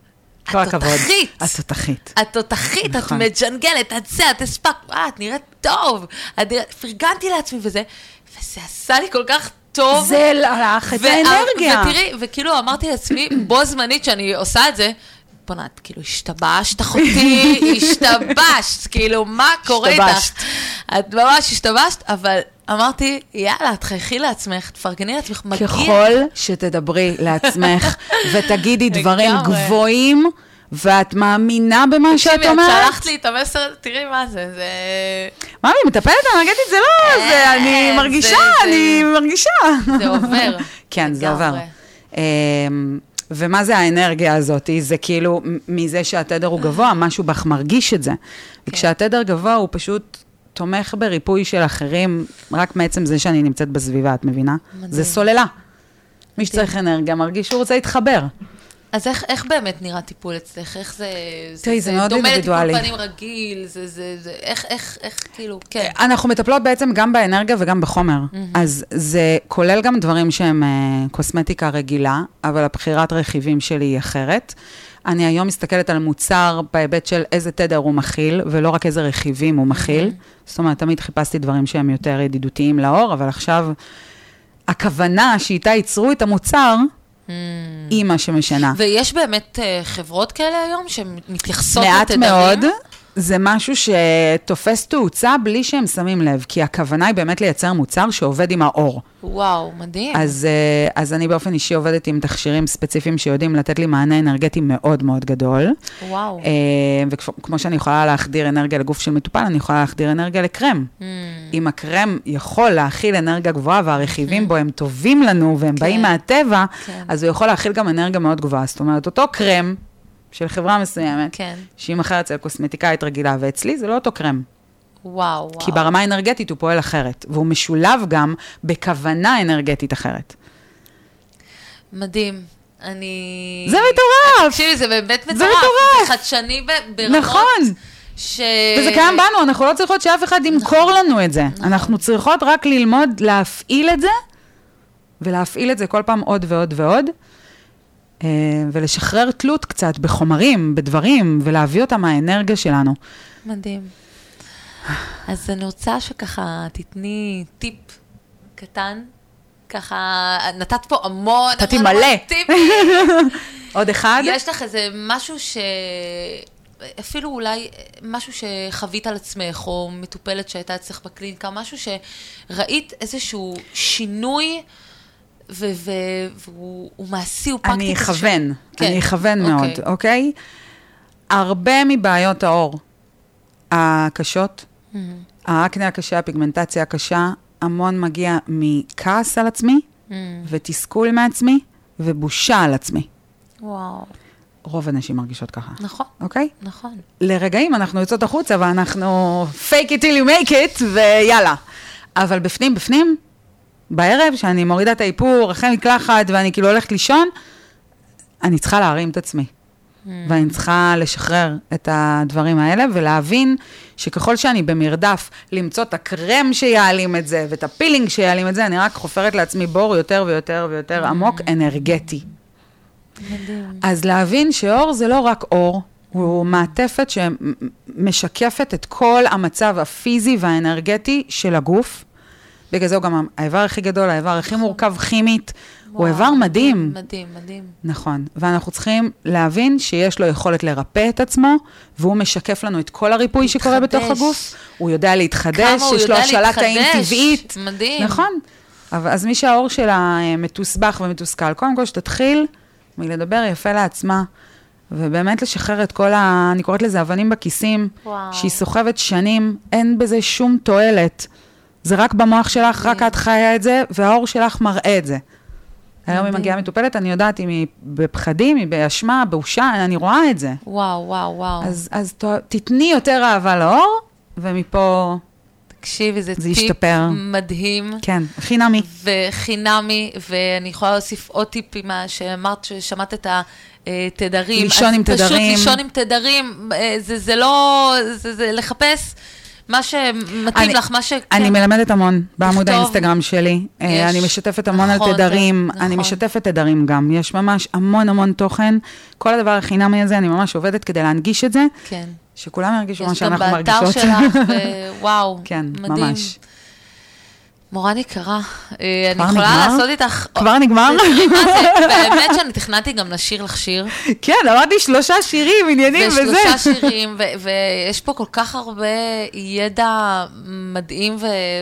התותחית. התותחית, את מג'נגלת, את זה, את הספק, את נראית טוב. פרגנתי לעצמי וזה, וזה עשה לי כל כך טוב. זה לך את האנרגיה. ותראי, וכאילו אמרתי לעצמי, בו זמנית שאני עושה את זה, בונה, את כאילו השתבשת, אחותי, השתבשת, כאילו, מה קורה איתך? את ממש השתבשת, אבל אמרתי, יאללה, תחייכי לעצמך, תפרגני לעצמך, מגיע. ככל שתדברי לעצמך ותגידי דברים גבוהים, ואת מאמינה במה שאת אומרת. תקשיבי, את שלחת לי את המסר, תראי מה זה, זה... ממי, מטפלת, אנרגטית, זה לא, זה, אני מרגישה. זה עובר. כן, זה עובר. ומה זה האנרגיה הזאת? זה כאילו, מזה שהתדר הוא גבוה, משהו בך מרגיש את זה. וכשהתדר גבוה הוא פשוט תומך בריפוי של אחרים, רק מעצם זה שאני נמצאת בסביבה, את מבינה? זה סוללה. מי שצריך אנרגיה מרגיש שהוא רוצה להתחבר. אז איך באמת נראה טיפול אצלך? איך זה... תראי, זה מאוד אינדיבידואלי. דומה לטיפול פנים רגיל, איך כאילו, כן. אנחנו מטפלות בעצם גם באנרגיה וגם בחומר. אז זה כולל גם דברים שהם קוסמטיקה רגילה, אבל הבחירת רכיבים שלי היא אחרת. אני היום מסתכלת על מוצר בהיבט של איזה תדר הוא מכיל, ולא רק איזה רכיבים הוא מכיל. זאת אומרת, תמיד חיפשתי דברים שהם יותר ידידותיים לאור, אבל עכשיו הכוונה שאיתה ייצרו את המוצר, היא מה שמשנה. ויש באמת חברות כאלה היום שמתייחסות לתדרים? מעט מאוד. זה משהו שתופס תאוצה בלי שהם שמים לב, כי הכוונה היא באמת לייצר מוצר שעובד עם האור. וואו, מדהים. אז אני באופן אישי עובדת עם תכשירים ספציפיים שיודעים לתת לי מענה אנרגטי מאוד מאוד גדול. וואו. וכמו שאני יכולה להחדיר אנרגיה לגוף של מטופל, אני יכולה להחדיר אנרגיה לקרם. אם הקרם יכול להכיל אנרגיה גבוהה, והרכיבים בו הם טובים לנו, והם באים מהטבע, אז הוא יכול להכיל גם אנרגיה מאוד גבוהה. זאת אומרת, אותו קרם, של חברה מסוימת, כן. שהיא מחר אצל קוסמטיקאית רגילה, ואצלי זה לא אותו קרם. וואו. כי ברמה האנרגטית הוא פועל אחרת, והוא משולב גם בכוונה אנרגטית אחרת. מדהים. זה מטורף! תקשיבי, זה באמת מטורף. זה מטורף! זה חדשני ברמות. נכון. וזה קיים בנו, אנחנו לא צריכות שאף אחד ימכור לנו את זה. אנחנו צריכות רק ללמוד להפעיל את זה, ולהפעיל את זה כל פעם עוד ועוד ועוד. ולשחרר תלות קצת בחומרים, בדברים, ולהביא אותם מהאנרגיה שלנו. מדהים. אז אני רוצה שככה תתני טיפ קטן, ככה נתת פה המון, נתתי מלא. טיפים. עוד אחד? יש לך איזה משהו אפילו אולי משהו שחווית על עצמך, או מטופלת שהייתה אצלך בקליניקה, משהו שראית איזשהו שינוי, והוא מעשי, הוא פרקטי. אני אכוון מאוד, אוקיי? הרבה מבעיות האור הקשות, האקנה הקשה, הפיגמנטציה הקשה, המון מגיע מכעס על עצמי, ותסכול מעצמי, ובושה על עצמי. וואו. רוב הנשים מרגישות ככה. נכון. אוקיי? נכון. לרגעים אנחנו יוצאות החוצה, ואנחנו fake it till you make it, ויאללה. אבל בפנים, בערב, שאני מורידה את האיפור, אחרי מקלחת, ואני כאילו הולכת לישון, אני צריכה להרים את עצמי. ואני צריכה לשחרר את הדברים האלה, ולהבין שככל שאני במרדף, למצוא את הקרם שיעלים את זה, ואת הפילינג שיעלים את זה, אני רק חופרת לעצמי בור יותר ויותר ויותר עמוק, אנרגטי. אז להבין שאור זה לא רק אור, הוא מעטפת שמשקפת את כל המצב הפיזי והאנרגטי של הגוף, בגלל זה הוא גם האיבר הכי גדול, האיבר הכי מורכב כימית, הוא איבר מדהים. מדהים, מדהים. נכון, ואנחנו צריכים להבין שיש לו יכולת לרפא את עצמו, והוא משקף לנו את כל הריפוי שקורה בתוך הגוף, הוא יודע להתחדש, יש לו השאלה תאים טבעית. מדהים. נכון, אז מי שהאור שלה מתוסבך ומתוסכל, קודם כל שתתחיל מלדבר יפה לעצמה, ובאמת לשחרר את כל אני קוראת לזה אבנים בכיסים, שהיא סוחבת שנים, אין בזה שום תועלת. זה רק במוח שלך, רק את חיה את זה, והאור שלך מראה את זה. היום היא מגיעה מטופלת, אני יודעת אם היא בפחדים, היא באשמה, באושה, אני רואה את זה. וואו, וואו, וואו. אז תתני יותר אהבה לאור, ומפה תקשיבי, זה טיפ ישתפר. מדהים. כן, חינמי. וחינמי, ואני יכולה להוסיף עוד טיפ עם שאמרת ששמעת את התדרים. לישון עם תדרים. פשוט לישון עם תדרים, זה לא, זה לחפש מה שמתאים לך, מה אני מלמדת המון בעמוד האינסטגרם שלי. אני משתפת המון על תדרים. אני משתפת תדרים גם. יש ממש המון המון תוכן. כל הדבר החינמי הזה, אני ממש עובדת כדי להנגיש את זה. כן. שכולם ירגישו מה שאנחנו מרגישות. יש גם באתר שלך, וואו, כן, מדהים. ממש. מורן יקרה, אני יכולה לעשות איתך... כבר נגמר? באמת שאני תכננתי גם לשיר לך שיר. כן, אמרתי 3 שירים, עניינים וזה. 3 שירים, ויש פה כל כך הרבה ידע מדהים,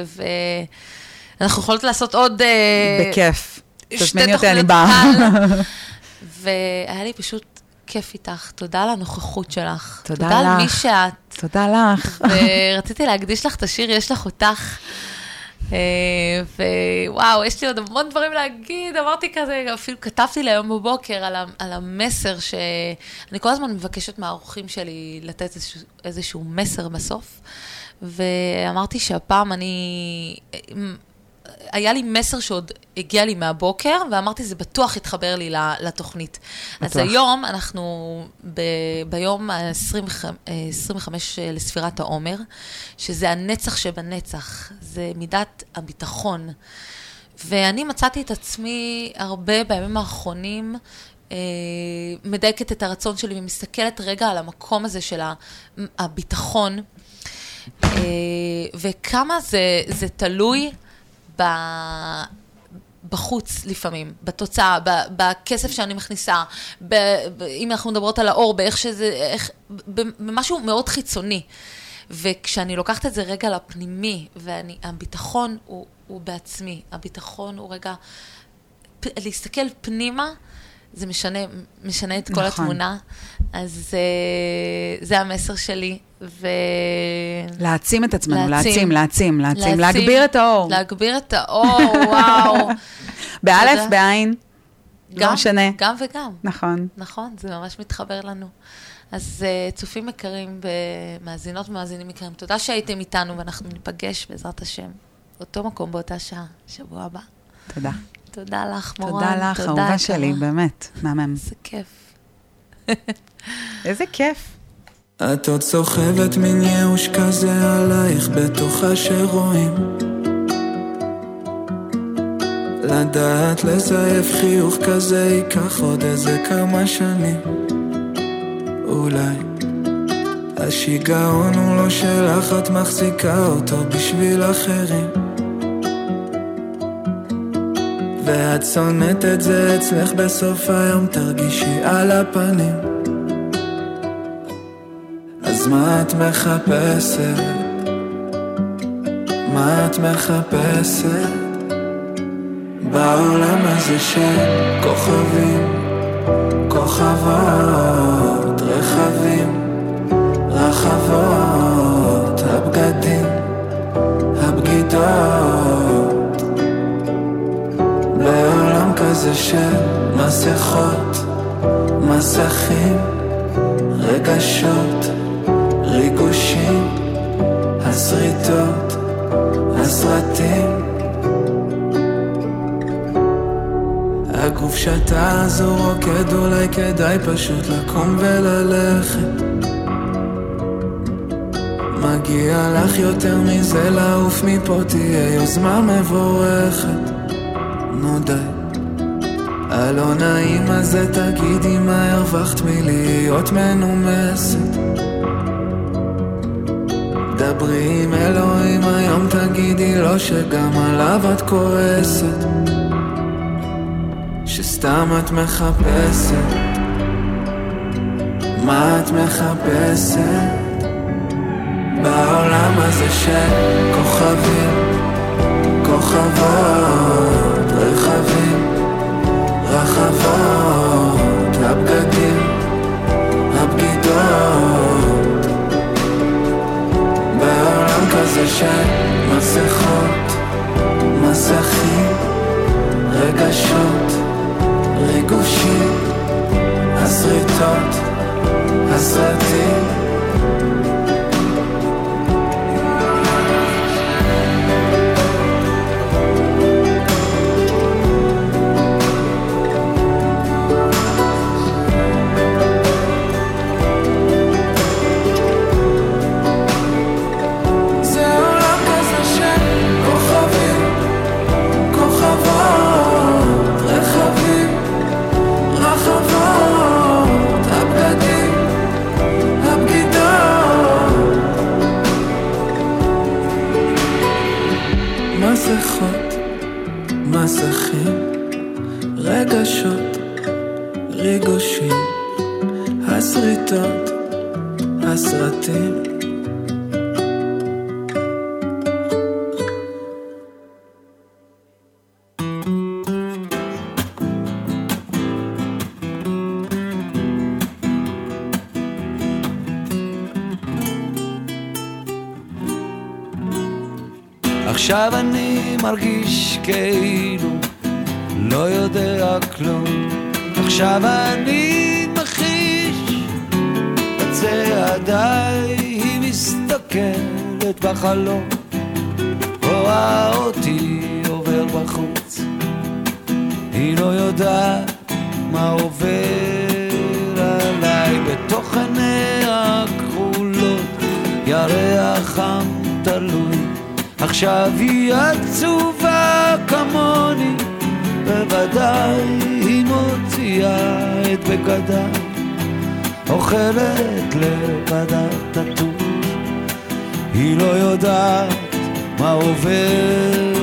ואנחנו יכולות לעשות עוד... בכיף. 2 תזמיני אותי, אני תוכניות באה. והיה לי פשוט כיף איתך. תודה על הנוכחות שלך. תודה תודה על מי לך. שאת. תודה לך. ורציתי להקדיש לך את השיר, יש לך אותך. ווואו, יש לי עוד המון דברים להגיד, אמרתי כזה, אפילו כתבתי להיום בבוקר על המסר שאני כל הזמן מבקשת מהאורחים שלי לתת איזשהו מסר בסוף, ואמרתי שהפעם היה לי מסר שעוד הגיע לי מהבוקר, ואמרתי, זה בטוח התחבר לי לתוכנית. אז היום אנחנו ביום ה-25 לספירת העומר, שזה הנצח שבנצח, זה מידת הביטחון. ואני מצאתי את עצמי הרבה בימים האחרונים, מדייקת את הרצון שלי, ומסתכלת רגע על המקום הזה של הביטחון, וכמה זה תלוי בחוץ לפעמים, בתוצאה, בכסף שאני מכניסה, אם אנחנו מדברות על האור, באיך שזה, במשהו מאוד חיצוני. וכשאני לוקחת את זה רגע לפנימי, והביטחון הוא בעצמי, הביטחון הוא רגע, להסתכל פנימה, זה משנה את כל התמונה, אז זה המסר שלי, להעצים את עצמנו, להעצים, להגביר את האור. להגביר את האור, וואו. באלף, בעין, לא משנה. גם וגם. נכון. נכון, זה ממש מתחבר לנו. אז צופים יקרים, מאזינות ומאזינים יקרים, תודה שהייתם איתנו, ואנחנו ניפגש בעזרת השם, אותו מקום באותה שעה, שבוע הבא. תודה. תודה לך, מורן. תודה לך, אהובה שלי, באמת, מהמם. איזה כיף. איזה כיף. את עוד סוחבת מין ייאוש כזה עלייך בתוכה שרואים, לדעת לזייף חיוך כזה ייקח עוד איזה כמה שנים. אולי השיגעון הוא לא שלך, את מחזיקה אותו בשביל אחרים, ואת שונאת את זה אצלך בסוף היום, תרגישי על הפנים. אז מה את מחפשת? מה את מחפשת? בעולם הזה של כוכבים, כוכבות, רכבים, רחבות, הבגדים, הבגידות, בעולם כזה של מסכות, מסכים, רגשות, ריגושים, הסריטות, הסרטים, הגוף שאתה הזו רוקד, אולי כדאי פשוט לקום וללכת. מגיע לך יותר מזה, לעוף מפה תהיה יוזמה מבורכת. נו די, הלא נעים הזה תגידי מה הרווחת מלהיות מנומסת. דברי עם אלוהים היום, תגידי לו שגם עליו את כועסת, שסתם את מחפשת. מה את מחפשת? בעולם הזה של כוכבים, כוכבות, רכבים, רחבות, הבגדים, הבגידות, בעולם כזה של מסכות, מסכים, רגשות, ריגושים, הסריטות, הסרטים, מסכות, מסכים, רגשות, ריגושים, הסריטות, הסרטים. עכשיו אני מרגיש כאילו לא יודע כלום. עכשיו אני מחיש בצעדיי, היא מסתכלת בחלום, רואה אותי עובר בחוץ, היא לא יודעת מה עובר עליי. בתוך עיניה הכחולות ירח חם תלוי, עכשיו היא עצובה כמוני, בוודאי היא מוציאה את בגדיי, אוכלת לבדה תטוש, היא לא יודעת מה עובר